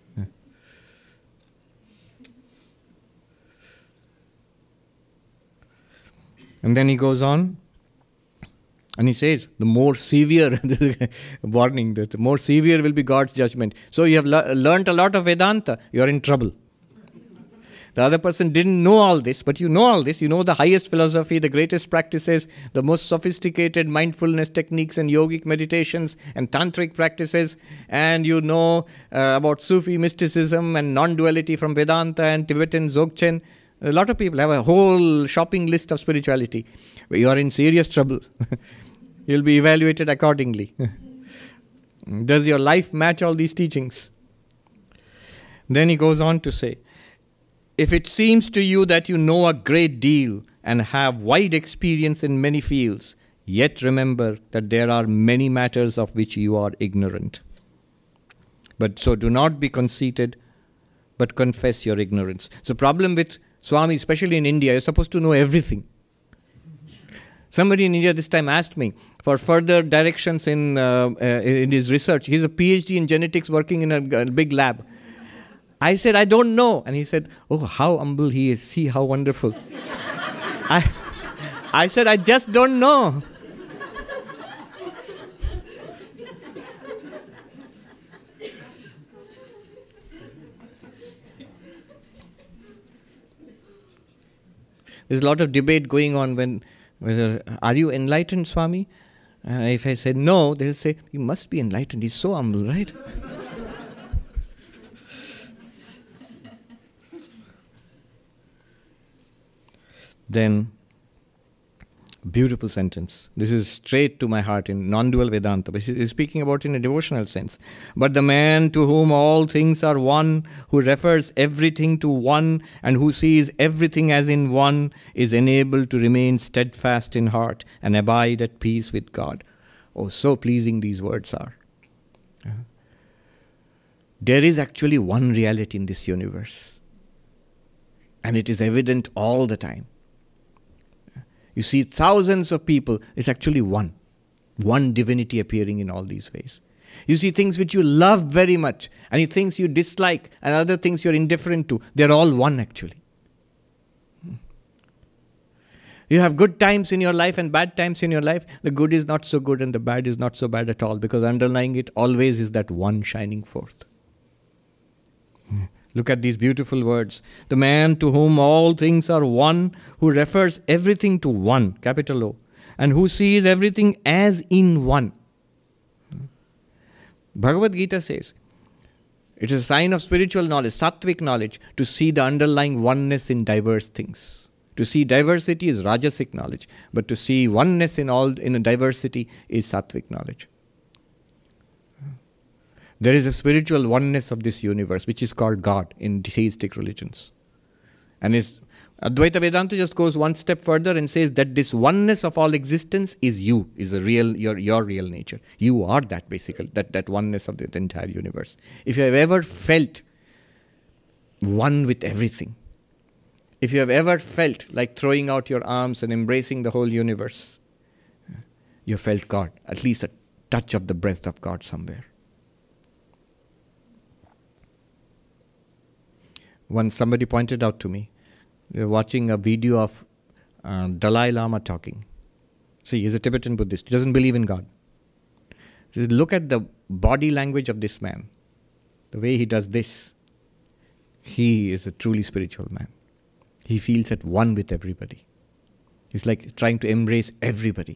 And then he goes on, and he says, the more severe, warning, that the more severe will be God's judgment. So you have learnt a lot of Vedanta, you are in trouble. The other person didn't know all this, but you know all this. You know the highest philosophy, the greatest practices, the most sophisticated mindfulness techniques and yogic meditations and tantric practices, and you know about Sufi mysticism and non-duality from Vedanta and Tibetan Dzogchen. A lot of people have a whole shopping list of spirituality. You are in serious trouble. You'll be evaluated accordingly. Does your life match all these teachings? Then he goes on to say, if it seems to you that you know a great deal and have wide experience in many fields, yet remember that there are many matters of which you are ignorant. But so do not be conceited, but confess your ignorance. So the problem with Swami, especially in India, you're supposed to know everything. Somebody in India this time asked me for further directions in his research. He's a PhD in genetics working in a big lab. I said, I don't know. And he said, oh, how humble he is. See how wonderful. I said, I just don't know. There's a lot of debate going on whether, are you enlightened, Swami? If I say no, they'll say, you must be enlightened. He's so humble, right? Then, beautiful sentence. This is straight to my heart in non-dual Vedanta. But he's speaking about it in a devotional sense. But the man to whom all things are one, who refers everything to one, and who sees everything as in one, is enabled to remain steadfast in heart and abide at peace with God. Oh, so pleasing these words are. There is actually one reality in this universe. And it is evident all the time. You see thousands of people, it's actually one divinity appearing in all these ways. You see things which you love very much, and things you dislike, and other things you're indifferent to. They're all one actually. You have good times in your life and bad times in your life. The good is not so good and the bad is not so bad at all, because underlying it always is that one shining forth. Look at these beautiful words. The man to whom all things are one, who refers everything to one, capital O, and who sees everything as in one. Bhagavad Gita says, it is a sign of spiritual knowledge, sattvic knowledge, to see the underlying oneness in diverse things. To see diversity is rajasic knowledge, but to see oneness in a diversity is sattvic knowledge. There is a spiritual oneness of this universe, which is called God in theistic religions. And Advaita Vedanta just goes one step further and says that this oneness of all existence is you, is your real nature. You are that basically, that oneness of the entire universe. If you have ever felt one with everything, if you have ever felt like throwing out your arms and embracing the whole universe, you felt God, at least a touch of the breath of God somewhere. Once somebody pointed out to me, we were watching a video of Dalai Lama talking. See, he's a Tibetan Buddhist. He doesn't believe in God. He says, look at the body language of this man. The way he does this. He is a truly spiritual man. He feels at one with everybody. He's like trying to embrace everybody.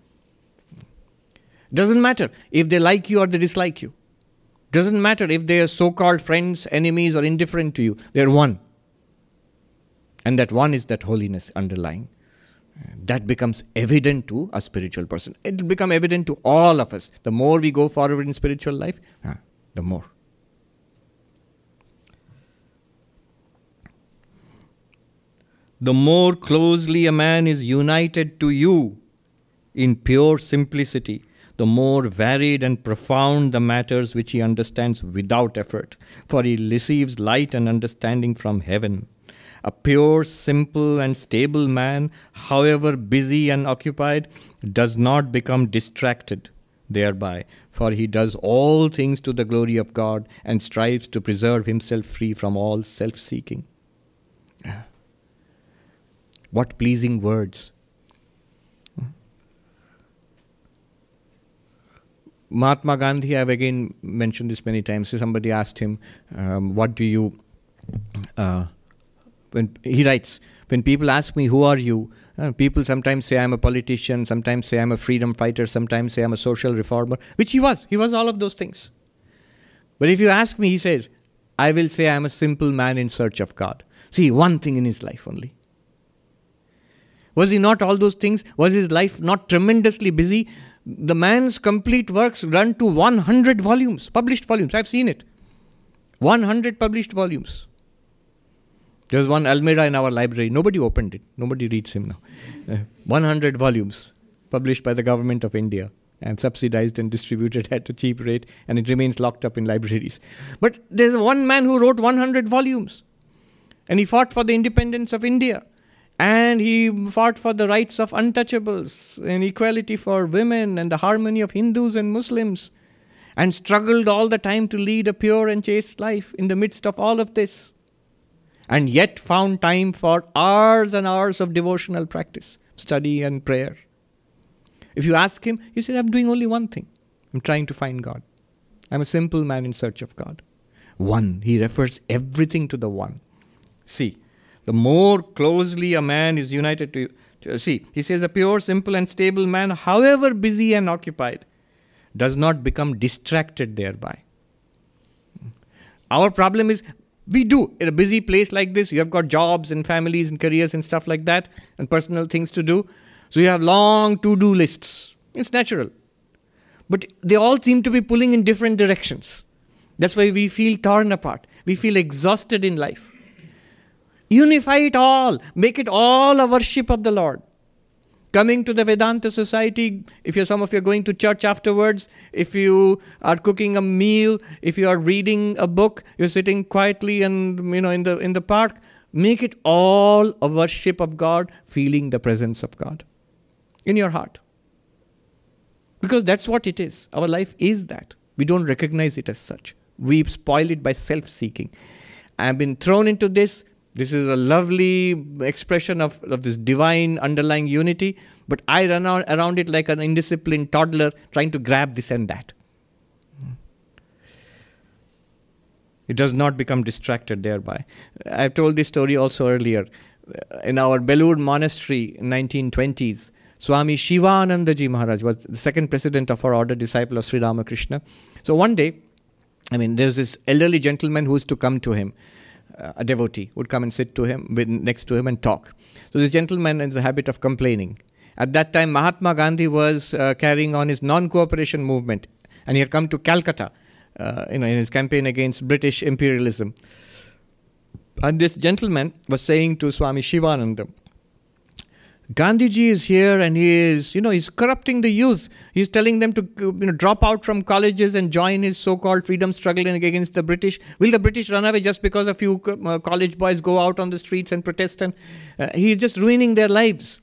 Doesn't matter if they like you or they dislike you. Doesn't matter if they are so-called friends, enemies, or indifferent to you. They're one. And that one is that holiness underlying. That becomes evident to a spiritual person. It will become evident to all of us. The more we go forward in spiritual life, the more. The more closely a man is united to you in pure simplicity, the more varied and profound the matters which he understands without effort, for he receives light and understanding from heaven. A pure, simple and stable man, however busy and occupied, does not become distracted thereby, for he does all things to the glory of God and strives to preserve himself free from all self-seeking. What pleasing words. Mahatma Gandhi, I have again mentioned this many times. So somebody asked him, what do you when he writes, when people ask me, who are you? People sometimes say I'm a politician, sometimes say I'm a freedom fighter, sometimes say I'm a social reformer, which he was. He was all of those things. But if you ask me, he says, I will say I'm a simple man in search of God. See, one thing in his life only. Was he not all those things? Was his life not tremendously busy? The man's complete works run to 100 volumes, published volumes. I've seen it. 100 published volumes. There's one Almeida in our library. Nobody opened it. Nobody reads him now. 100 volumes published by the government of India and subsidized and distributed at a cheap rate, and it remains locked up in libraries. But there's one man who wrote 100 volumes, and he fought for the independence of India, and he fought for the rights of untouchables and equality for women and the harmony of Hindus and Muslims, and struggled all the time to lead a pure and chaste life in the midst of all of this, and yet found time for hours and hours of devotional practice, study and prayer. If you ask him, he said, I'm doing only one thing. I'm trying to find God. I'm a simple man in search of God. One. He refers everything to the one. See, the more closely a man is united to see, he says, a pure, simple and stable man, however busy and occupied, does not become distracted thereby. Our problem is, we do. In a busy place like this, you have got jobs and families and careers and stuff like that, and personal things to do. So you have long to-do lists. It's natural. But they all seem to be pulling in different directions. That's why we feel torn apart. We feel exhausted in life. Unify it all. Make it all a worship of the Lord. Coming to the Vedanta Society, if some of you are going to church afterwards, if you are cooking a meal, if you are reading a book, you're sitting quietly and in the park, make it all a worship of God, feeling the presence of God in your heart. Because that's what it is. Our life is that. We don't recognize it as such. We spoil it by self-seeking. I've been thrown into this. This is a lovely expression of this divine underlying unity, but I run around it like an indisciplined toddler trying to grab this and that. It does not become distracted thereby. I've told this story also earlier. In our Belur monastery in 1920s, Swami Shivanandaji Maharaj was the second president of our order, disciple of Sri Ramakrishna. So one day, there's this elderly gentleman who used to come to him. A devotee would come and sit to him next to him and talk. So this gentleman has a habit of complaining. At that time, Mahatma Gandhi was carrying on his non-cooperation movement, and he had come to Calcutta, in his campaign against British imperialism. And this gentleman was saying to Swami Shivananda, Gandhiji is here and he is, he's corrupting the youth. He's telling them to drop out from colleges and join his so-called freedom struggle against the British. Will the British run away just because a few college boys go out on the streets and protest? And he's just ruining their lives.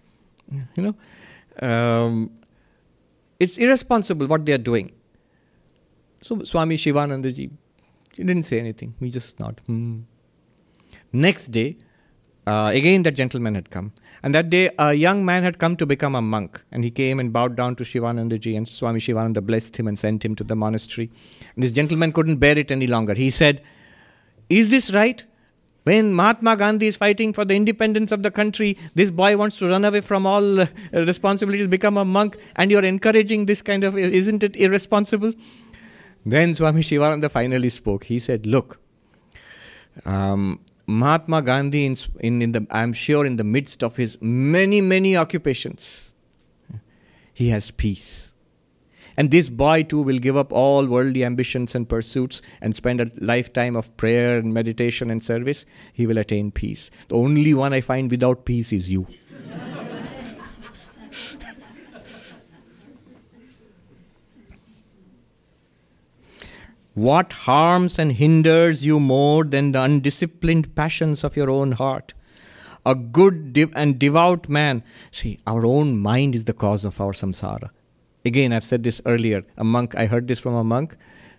It's irresponsible what they are doing. So Swami Shivanandaji, he didn't say anything. He just nodded. Next day, again that gentleman had come. And that day, a young man had come to become a monk. And he came and bowed down to Shivanandaji, and Swami Shivananda blessed him and sent him to the monastery. And this gentleman couldn't bear it any longer. He said, is this right? When Mahatma Gandhi is fighting for the independence of the country, this boy wants to run away from all responsibilities, become a monk, and you're encouraging this kind of, isn't it irresponsible? Then Swami Shivananda finally spoke. He said, look, Mahatma Gandhi, I'm sure in the midst of his many, many occupations, he has peace. And this boy too will give up all worldly ambitions and pursuits and spend a lifetime of prayer and meditation and service. He will attain peace. The only one I find without peace is you. What harms and hinders you more than the undisciplined passions of your own heart? A good and devout man. See, our own mind is the cause of our samsara. Again, I've said this earlier. A monk, I heard this from a monk.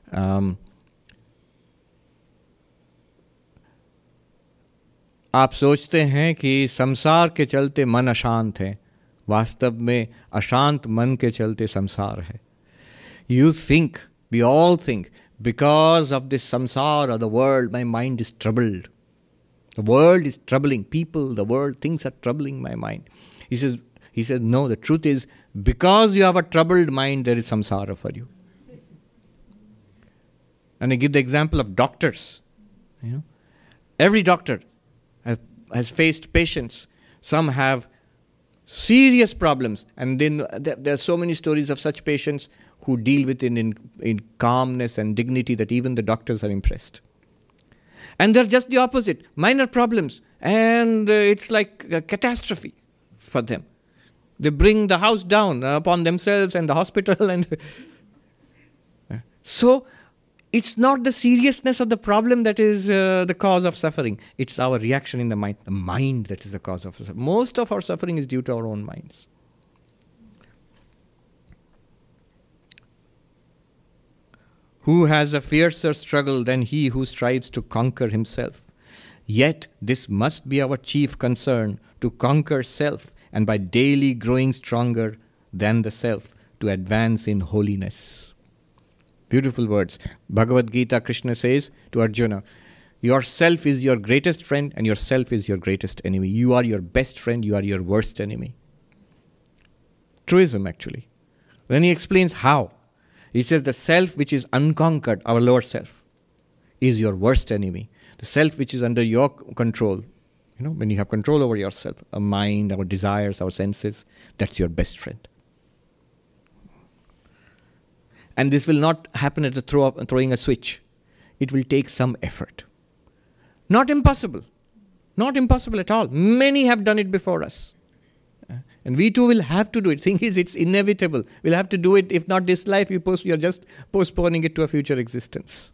आप सोचते हैं कि संसार के चलते मन अशांत है. वास्तव में अशांत मन के चलते संसार है. You think, we all think, because of this samsara, the world, my mind is troubled. The world is troubling people, the world, things are troubling my mind. He says, no, the truth is, because you have a troubled mind, there is samsara for you. And I give the example of doctors. Every doctor has faced patients. Some have serious problems, and then there are so many stories of such patients who deal with it in calmness and dignity that even the doctors are impressed. And they're just the opposite, minor problems, and it's like a catastrophe for them. They bring the house down upon themselves and the hospital. And so it's not the seriousness of the problem that is the cause of suffering. It's our reaction in the mind. The mind that is the cause of suffering. Most of our suffering is due to our own minds. Who has a fiercer struggle than he who strives to conquer himself? Yet this must be our chief concern, to conquer self, and by daily growing stronger than the self, to advance in holiness. Beautiful words. Bhagavad Gita, Krishna says to Arjuna, your self is your greatest friend and your self is your greatest enemy. You are your best friend, you are your worst enemy. Truism, actually. Then he explains how. He says the self which is unconquered, our lower self, is your worst enemy. The self which is under your control, when you have control over yourself, our mind, our desires, our senses, that's your best friend. And this will not happen at the throwing a switch. It will take some effort. Not impossible. Not impossible at all. Many have done it before us. And we too will have to do it. Thing is, it's inevitable. We'll have to do it. If not this life, you're just postponing it to a future existence.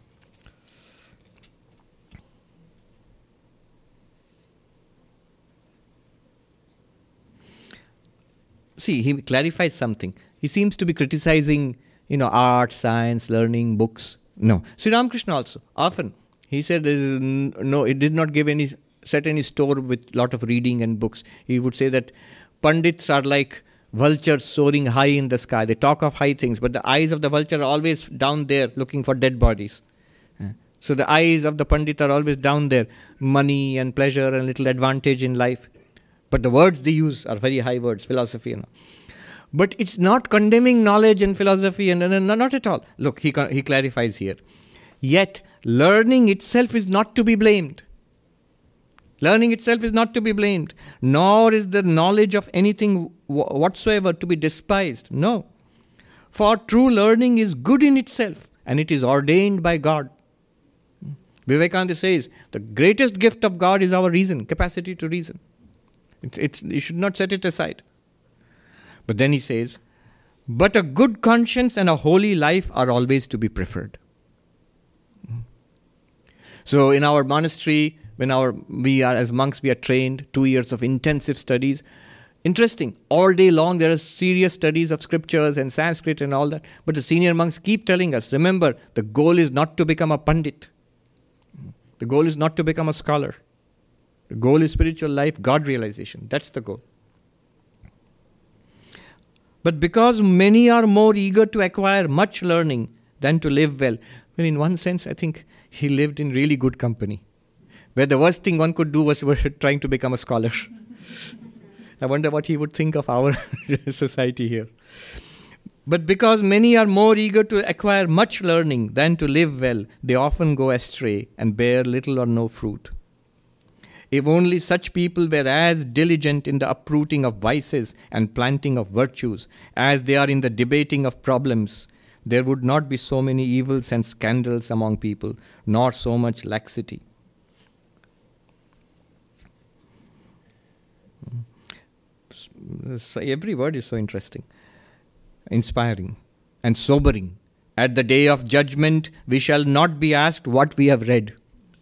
See, he clarifies something. He seems to be criticizing, art, science, learning, books. No. Sri Ramakrishna also, often, he said, it did not set any store with lot of reading and books. He would say that Pandits are like vultures soaring high in the sky. They talk of high things, but the eyes of the vulture are always down there looking for dead bodies. So the eyes of the Pandit are always down there. Money and pleasure and little advantage in life. But the words they use are very high words, philosophy. But it's not condemning knowledge and philosophy, and not at all. Look, he clarifies here. Yet, learning itself is not to be blamed. Learning itself is not to be blamed, nor is the knowledge of anything whatsoever to be despised. No. For true learning is good in itself, and it is ordained by God. Vivekananda says, the greatest gift of God is our reason, capacity to reason. You should not set it aside. But then he says, but a good conscience and a holy life are always to be preferred. So in our monastery, we are as monks, we are trained 2 years of intensive studies. Interesting, all day long there are serious studies of scriptures and Sanskrit and all that. But the senior monks keep telling us, remember, the goal is not to become a pandit. The goal is not to become a scholar. The goal is spiritual life, God realization. That's the goal. But because many are more eager to acquire much learning than to live well, in one sense, I think he lived in really good company. Where the worst thing one could do was trying to become a scholar. I wonder what he would think of our society here. But because many are more eager to acquire much learning than to live well, they often go astray and bear little or no fruit. If only such people were as diligent in the uprooting of vices and planting of virtues as they are in the debating of problems, there would not be so many evils and scandals among people, nor so much laxity. So every word is so interesting, inspiring and sobering. At the day of judgment, we shall not be asked what we have read.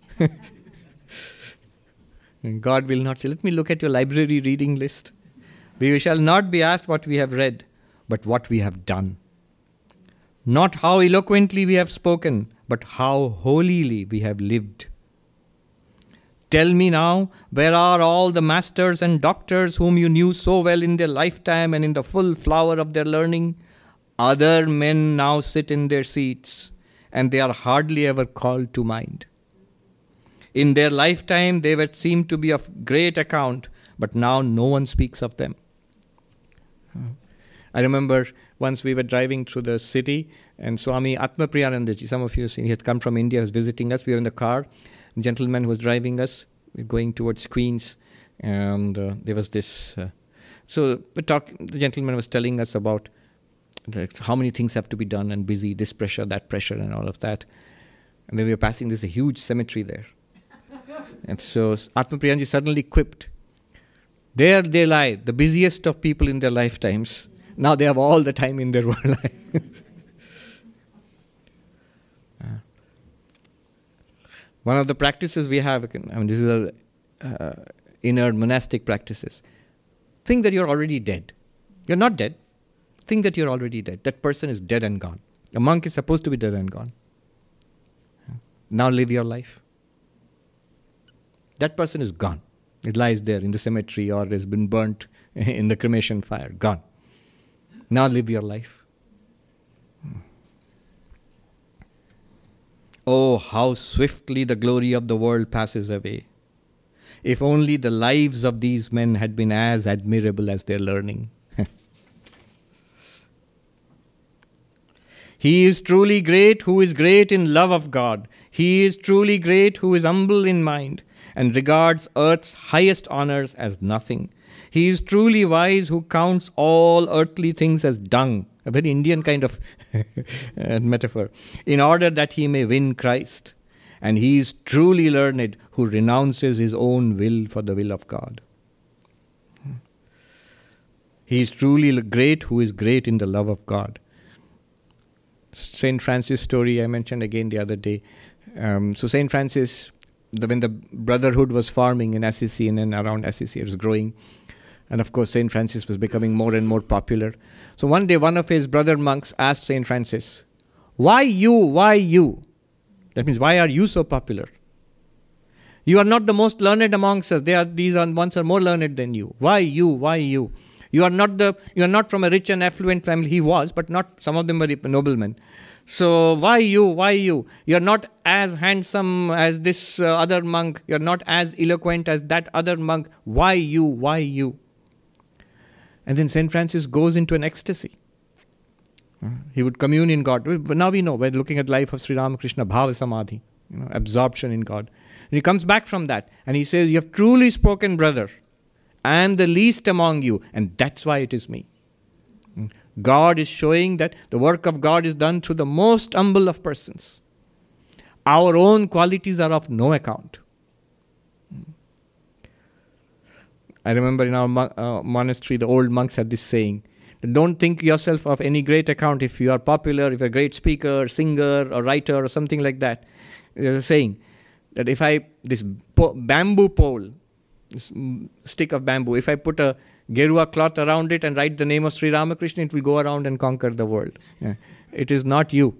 And God will not say, let me look at your library reading list. We shall not be asked what we have read, but what we have done. Not how eloquently we have spoken, but how holily we have lived. Tell me now, where are all the masters and doctors whom you knew so well in their lifetime and in the full flower of their learning? Other men now sit in their seats, and they are hardly ever called to mind. In their lifetime, they were seemed to be of great account, but now no one speaks of them. I remember once we were driving through the city, and Swami Atmapriyanandaji, some of you have seen, he had come from India, was visiting us. We were in the car. The gentleman who was driving us, we were going towards Queens, and there was this. The gentleman was telling us about how many things have to be done, and busy, this pressure, that pressure, and all of that. And then we were passing this huge cemetery there. And so Atmapriyanji suddenly quipped, there they lie, the busiest of people in their lifetimes. Now they have all the time in their whole life. One of the practices we have, this is inner monastic practices. Think that you're already dead. You're not dead. Think that you're already dead. That person is dead and gone. A monk is supposed to be dead and gone. Now live your life. That person is gone. It lies there in the cemetery or has been burnt in the cremation fire. Gone. Now live your life. Oh, how swiftly the glory of the world passes away. If only the lives of these men had been as admirable as their learning. He is truly great who is great in love of God. He is truly great who is humble in mind and regards earth's highest honors as nothing. He is truly wise who counts all earthly things as dung, a very Indian kind of metaphor, in order that he may win Christ. And he is truly learned who renounces his own will for the will of God. He is truly great who is great in the love of God. St. Francis' story I mentioned again the other day. So St. Francis, when the brotherhood was forming in Assisi and around Assisi, it was growing. And of course, St. Francis was becoming more and more popular. So one day, one of his brother monks asked St. Francis, why you, why you? That means, why are you so popular? You are not the most learned amongst us. These ones are more learned than you. Why you, why you? You are not from a rich and affluent family. He was, but not, some of them were noblemen. So why you, why you? You are not as handsome as this other monk. You are not as eloquent as that other monk. Why you, why you? And then St. Francis goes into an ecstasy. He would commune in God. But now we know, we're looking at the life of Sri Ramakrishna, Bhava Samadhi, absorption in God. And he comes back from that and he says, you have truly spoken, brother. I am the least among you, and that's why it is me. God is showing that the work of God is done through the most humble of persons. Our own qualities are of no account. I remember in our monastery, the old monks had this saying, don't think yourself of any great account if you are popular, if you're a great speaker, singer, or writer, or something like that. There's a saying that if this bamboo pole, this stick of bamboo, if I put a Gerua cloth around it and write the name of Sri Ramakrishna, it will go around and conquer the world. Yeah. It is not you.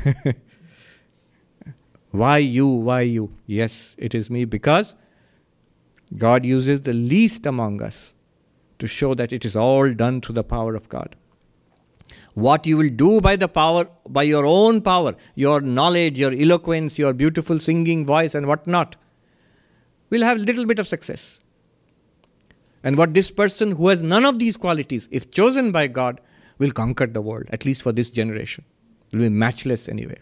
Why you? Why you? Yes, it is me, because God uses the least among us to show that it is all done through the power of God. What you will do by your own power, your knowledge, your eloquence, your beautiful singing voice and whatnot, will have little bit of success. And what this person who has none of these qualities, if chosen by God, will conquer the world, at least for this generation. Will be matchless anywhere.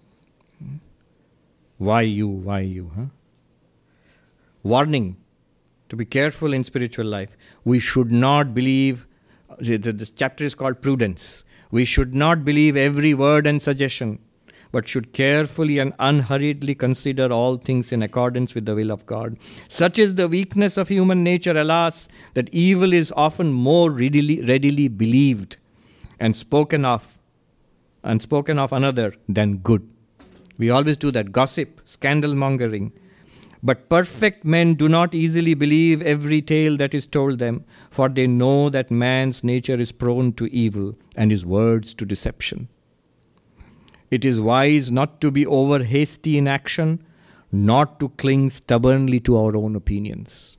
Why you? Why you? Huh? Warning to be careful in spiritual life. We should not believe, this chapter is called Prudence. We should not believe every word and suggestion, but should carefully and unhurriedly consider all things in accordance with the will of God. Such is the weakness of human nature, alas, that evil is often more readily believed and spoken of another than good. We always do that, gossip, scandal mongering. But perfect men do not easily believe every tale that is told them, for they know that man's nature is prone to evil and his words to deception. It is wise not to be over hasty in action, not to cling stubbornly to our own opinions.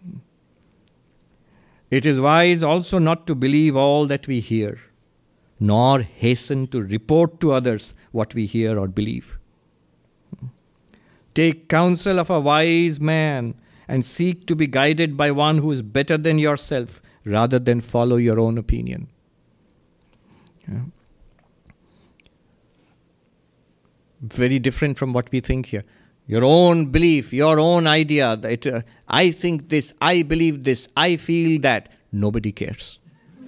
It is wise also not to believe all that we hear, nor hasten to report to others what we hear or believe. Take counsel of a wise man and seek to be guided by one who is better than yourself rather than follow your own opinion. Yeah. Very different from what we think here. Your own belief, your own idea that I think this, I believe this, I feel that. Nobody cares.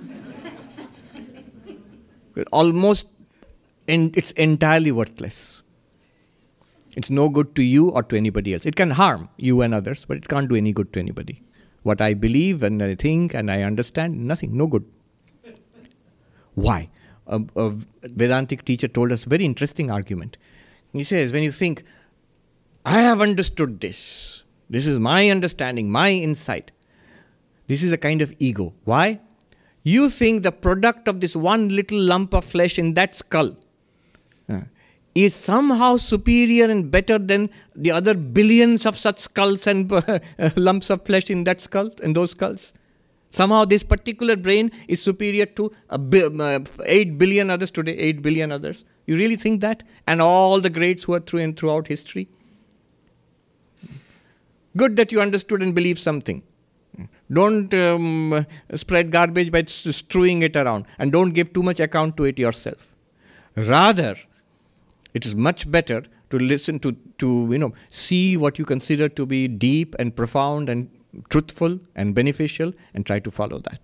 Almost, and it's entirely worthless. It's no good to you or to anybody else. It can harm you and others, but it can't do any good to anybody. What I believe and I think and I understand, nothing, no good. Why? A Vedantic teacher told us a very interesting argument. He says, when you think, I have understood this, this is my understanding, my insight, this is a kind of ego. Why? You think the product of this one little lump of flesh in that skull is somehow superior and better than the other billions of such skulls and lumps of flesh in that skull, in those skulls. Somehow this particular brain is superior to 8 billion others today, 8 billion others. You really think that? And all the greats who are throughout history? Good that you understood and believed something. Don't spread garbage by strewing it around. And don't give too much account to it yourself. Rather, it is much better to listen to see what you consider to be deep and profound and truthful and beneficial and try to follow that.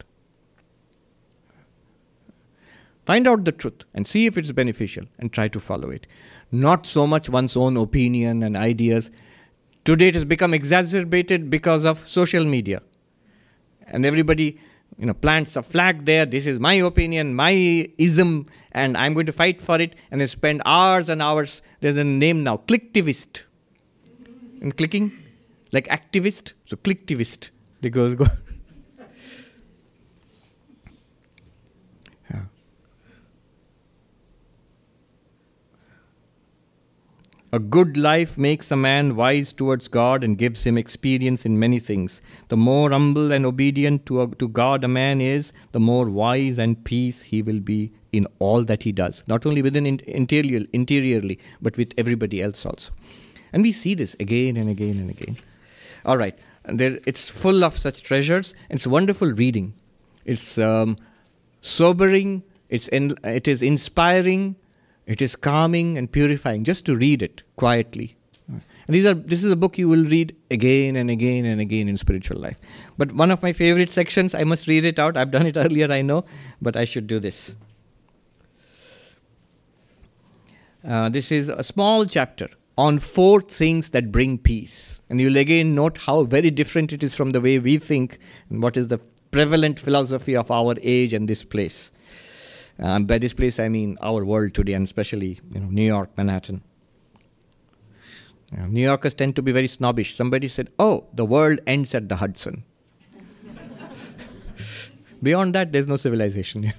Find out the truth and see if it's beneficial and try to follow it. Not so much one's own opinion and ideas. Today it has become exacerbated because of social media. And everybody plants a flag there. This is my opinion, my ism, and I'm going to fight for it. And they spend hours and hours. There's a name now, clicktivist. And clicking, like activist, so clicktivist. They go. Yeah. A good life makes a man wise towards God and gives him experience in many things. The more humble and obedient to God a man is, the more wise and peace he will be in all that he does. Not only within interiorly, but with everybody else also. And we see this again and again and again. All right. And it's full of such treasures. It's wonderful reading. It's sobering. It is inspiring. It is calming and purifying just to read it quietly. And this is a book you will read again and again and again in spiritual life. But one of my favorite sections, I must read it out. I've done it earlier, I know, but I should do this. This is a small chapter on 4 things that bring peace. And you'll again note how very different it is from the way we think and what is the prevalent philosophy of our age and this place. By this place, I mean our world today, and especially New York, Manhattan. New Yorkers tend to be very snobbish. Somebody said, "Oh, the world ends at the Hudson." Beyond that, there's no civilization.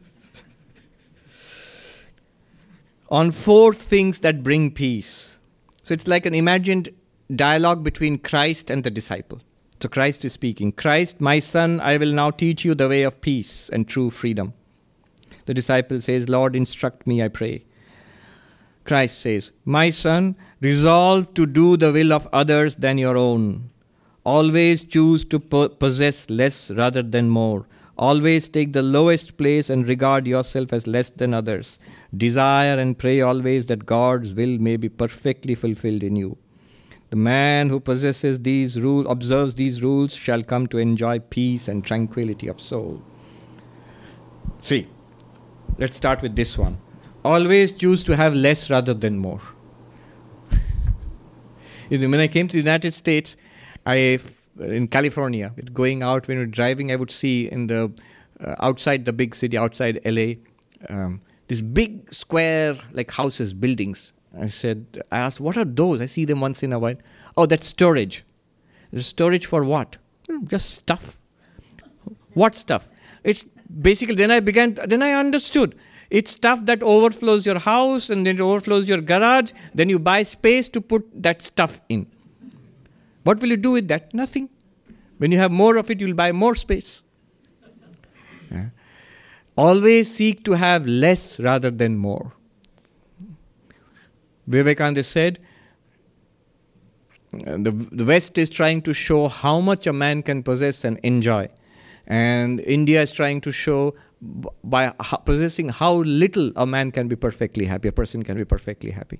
On 4 things that bring peace. So it's like an imagined dialogue between Christ and the disciple. So Christ is speaking. Christ, my son, I will now teach you the way of peace and true freedom. The disciple says, Lord, instruct me, I pray. Christ says, my son, resolve to do the will of others than your own. Always choose to possess less rather than more. Always take the lowest place and regard yourself as less than others. Desire and pray always that God's will may be perfectly fulfilled in you. The man who observes these rules, shall come to enjoy peace and tranquility of soul. See, let's start with this one. Always choose to have less rather than more. When I came to the United States, in California, going out, when we were driving, I would see in the outside the big city, outside LA, these big square like houses, buildings. I asked, what are those? I see them once in a while. Oh, that's storage. Storage for what? Just stuff. What stuff? It's basically, then I understood. It's stuff that overflows your house and then it overflows your garage. Then you buy space to put that stuff in. What will you do with that? Nothing. When you have more of it, you'll buy more space. Yeah. Always seek to have less rather than more. Vivekananda said, The West is trying to show how much a man can possess and enjoy. And India is trying to show by possessing how little a man can be perfectly happy, a person can be perfectly happy.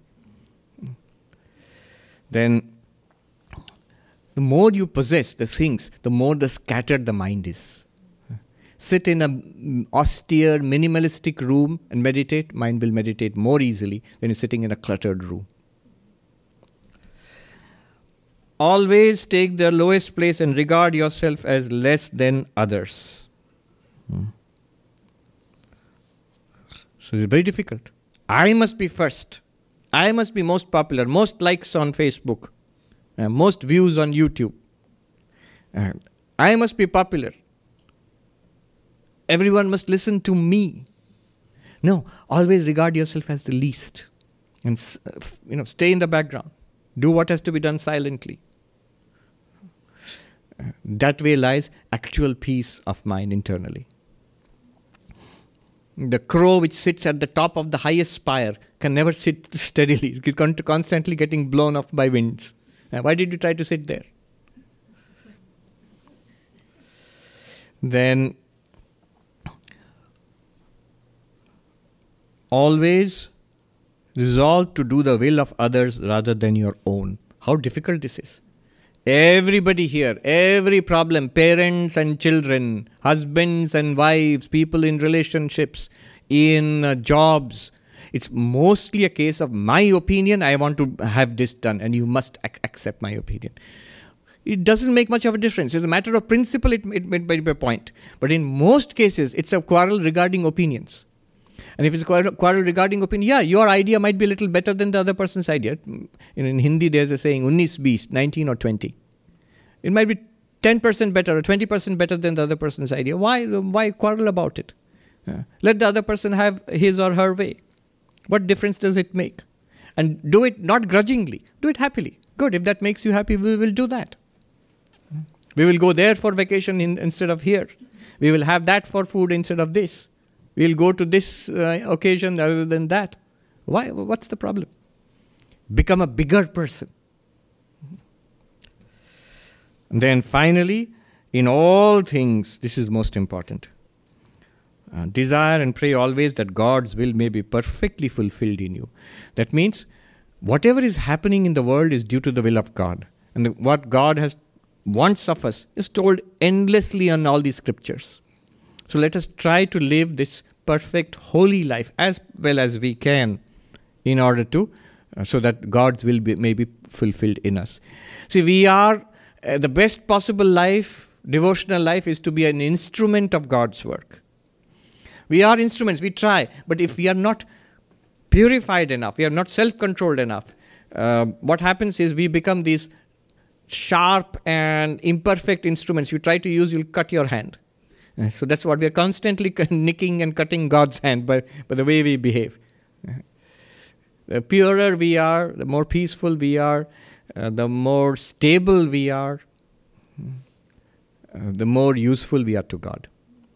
Then the more you possess the things, the more the scattered the mind is. Sit in an austere, minimalistic room and meditate, mind will meditate more easily than sitting in a cluttered room. Always take the lowest place and regard yourself as less than others. So it's very difficult. I must be first. I must be most popular, most likes on Facebook, most views on YouTube. I must be popular. Everyone must listen to me. No, always regard yourself as the least. And stay in the background. Do what has to be done silently. That way lies actual peace of mind internally. The crow which sits at the top of the highest spire can never sit steadily. It's constantly getting blown off by winds. Why did you try to sit there? Then always resolve to do the will of others rather than your own. How difficult this is. Everybody here, every problem, parents and children, husbands and wives, people in relationships, in jobs, it's mostly a case of my opinion, I want to have this done and you must accept my opinion. It doesn't make much of a difference. It's a matter of principle, it might be a point. But in most cases, it's a quarrel regarding opinions. And if it's a quarrel regarding opinion, your idea might be a little better than the other person's idea. In Hindi, there's a saying, 19-20, 19 or 20. It might be 10% better or 20% better than the other person's idea. Why quarrel about it? Let the other person have his or her way. What difference does it make? And do it not grudgingly. Do it happily. Good, if that makes you happy, we will do that. We will go there for vacation instead of here. We will have that for food instead of this. We'll go to this occasion rather than that. Why? What's the problem? Become a bigger person. And then finally, in all things, this is most important. Desire and pray always that God's will may be perfectly fulfilled in you. That means whatever is happening in the world is due to the will of God. And what God wants of us is told endlessly on all these scriptures. So let us try to live this perfect, holy life as well as we can in order to, so that God's will may be fulfilled in us. See, we are, the best possible life, devotional life, is to be an instrument of God's work. We are instruments, we try, but if we are not purified enough, we are not self-controlled enough, what happens is we become these sharp and imperfect instruments. You try to use, you'll cut your hand. So that's what we are constantly nicking and cutting God's hand by the way we behave. The purer we are, the more peaceful we are, the more stable we are, the more useful we are to God.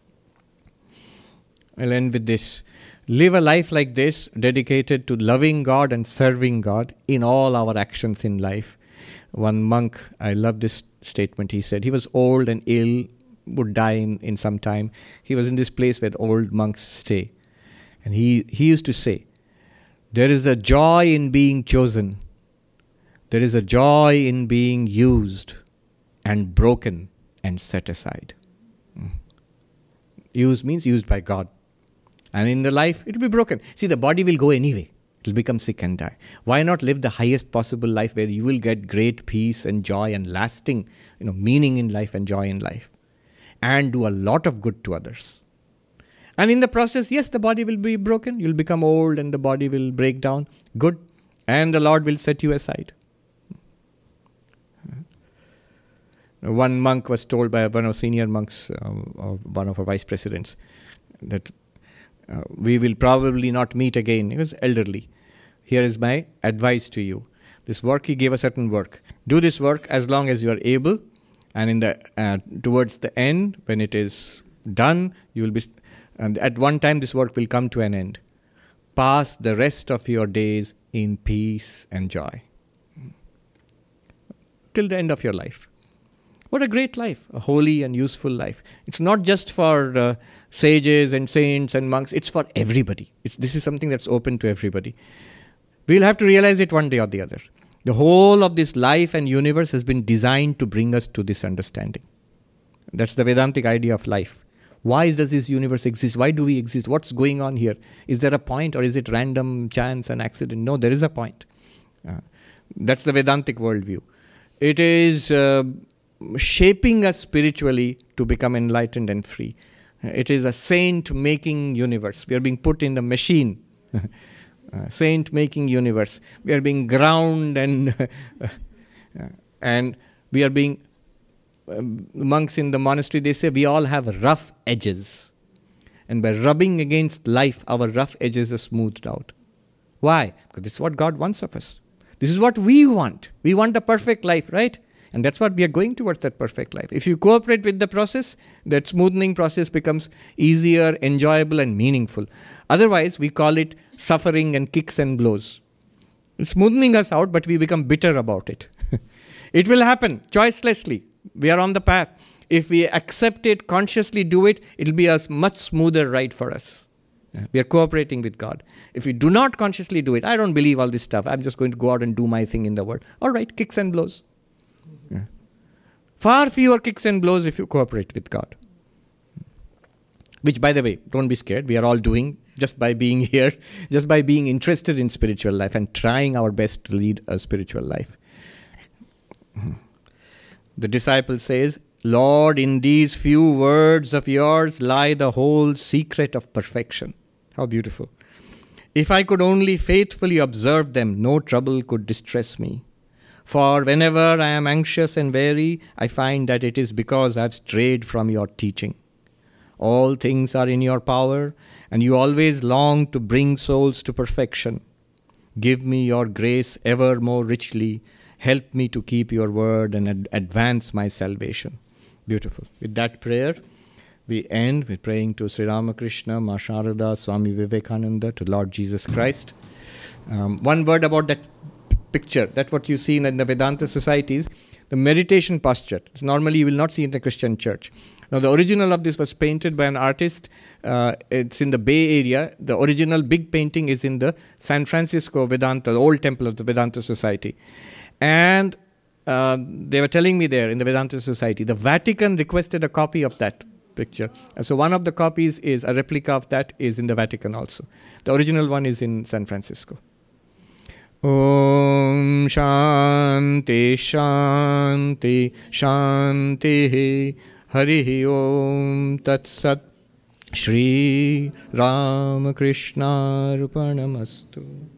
I'll end with this. Live a life like this, dedicated to loving God and serving God in all our actions in life. One monk, I love this statement, he said, he was old and ill, would die in some time. He was in this place where old monks stay. And he used to say, there is a joy in being chosen. There is a joy in being used and broken and set aside. Used means used by God. And in the life, it will be broken. See, the body will go anyway. It will become sick and die. Why not live the highest possible life where you will get great peace and joy and lasting, meaning in life and joy in life, and do a lot of good to others. And in the process, yes, the body will be broken. You'll become old and the body will break down. Good. And the Lord will set you aside. One monk was told by one of senior monks, one of our vice presidents, that we will probably not meet again. He was elderly. Here is my advice to you. This work, he gave a certain work. Do this work as long as you are able, and in the towards the end, when it is done, you will be. And at one time, this work will come to an end. Pass the rest of your days in peace and joy. till the end of your life. What a great life, a holy and useful life. It's not just for sages and saints and monks, it's for everybody. This is something that's open to everybody. We'll have to realize it one day or the other. The whole of this life and universe has been designed to bring us to this understanding. That's the Vedantic idea of life. Why does this universe exist? Why do we exist? What's going on here? Is there a point, or is it random chance and accident? No, there is a point. That's the Vedantic worldview. It is shaping us spiritually to become enlightened and free. It is a saint-making universe. We are being put in the machine. Saint-making universe. We are being ground and we are being... monks in the monastery, they say we all have rough edges. And by rubbing against life, our rough edges are smoothed out. Why? Because this is what God wants of us. This is what we want. We want a perfect life, right? And that's what we are going towards, that perfect life. If you cooperate with the process, that smoothing process becomes easier, enjoyable, and meaningful. Otherwise, we call it suffering and kicks and blows. It's smoothing us out, but we become bitter about it. It will happen choicelessly. We are on the path. If we accept it, consciously do it, it will be a much smoother ride for us. We are cooperating with God. If we do not consciously do it, I don't believe all this stuff. I'm just going to go out and do my thing in the world. All right, kicks and blows. Yeah. Far fewer kicks and blows if you cooperate with God. Which, by the way, don't be scared. We are all doing just by being here, just by being interested in spiritual life and trying our best to lead a spiritual life. The disciple says, Lord, in these few words of yours lie the whole secret of perfection. How beautiful. If I could only faithfully observe them, no trouble could distress me. For whenever I am anxious and weary, I find that it is because I have strayed from your teaching. All things are in your power, and you always long to bring souls to perfection. Give me your grace ever more richly. Help me to keep your word and advance my salvation. Beautiful. With that prayer, we end with praying to Sri Ramakrishna, Ma Sharada, Swami Vivekananda, to Lord Jesus Christ. One word about that picture, that's what you see in the Vedanta societies, the meditation posture. It's normally you will not see in the Christian church. Now, the original of this was painted by an artist. It's in the Bay Area. The original big painting is in the San Francisco Vedanta, the old temple of the Vedanta Society. And they were telling me there in the Vedanta Society, the Vatican requested a copy of that picture. So one of the copies is a replica of that is in the Vatican also. The original one is in San Francisco. Om Shanti Shanti Shanti Harihi Om Tat Sat Shri Ramakrishna Arpanamastu.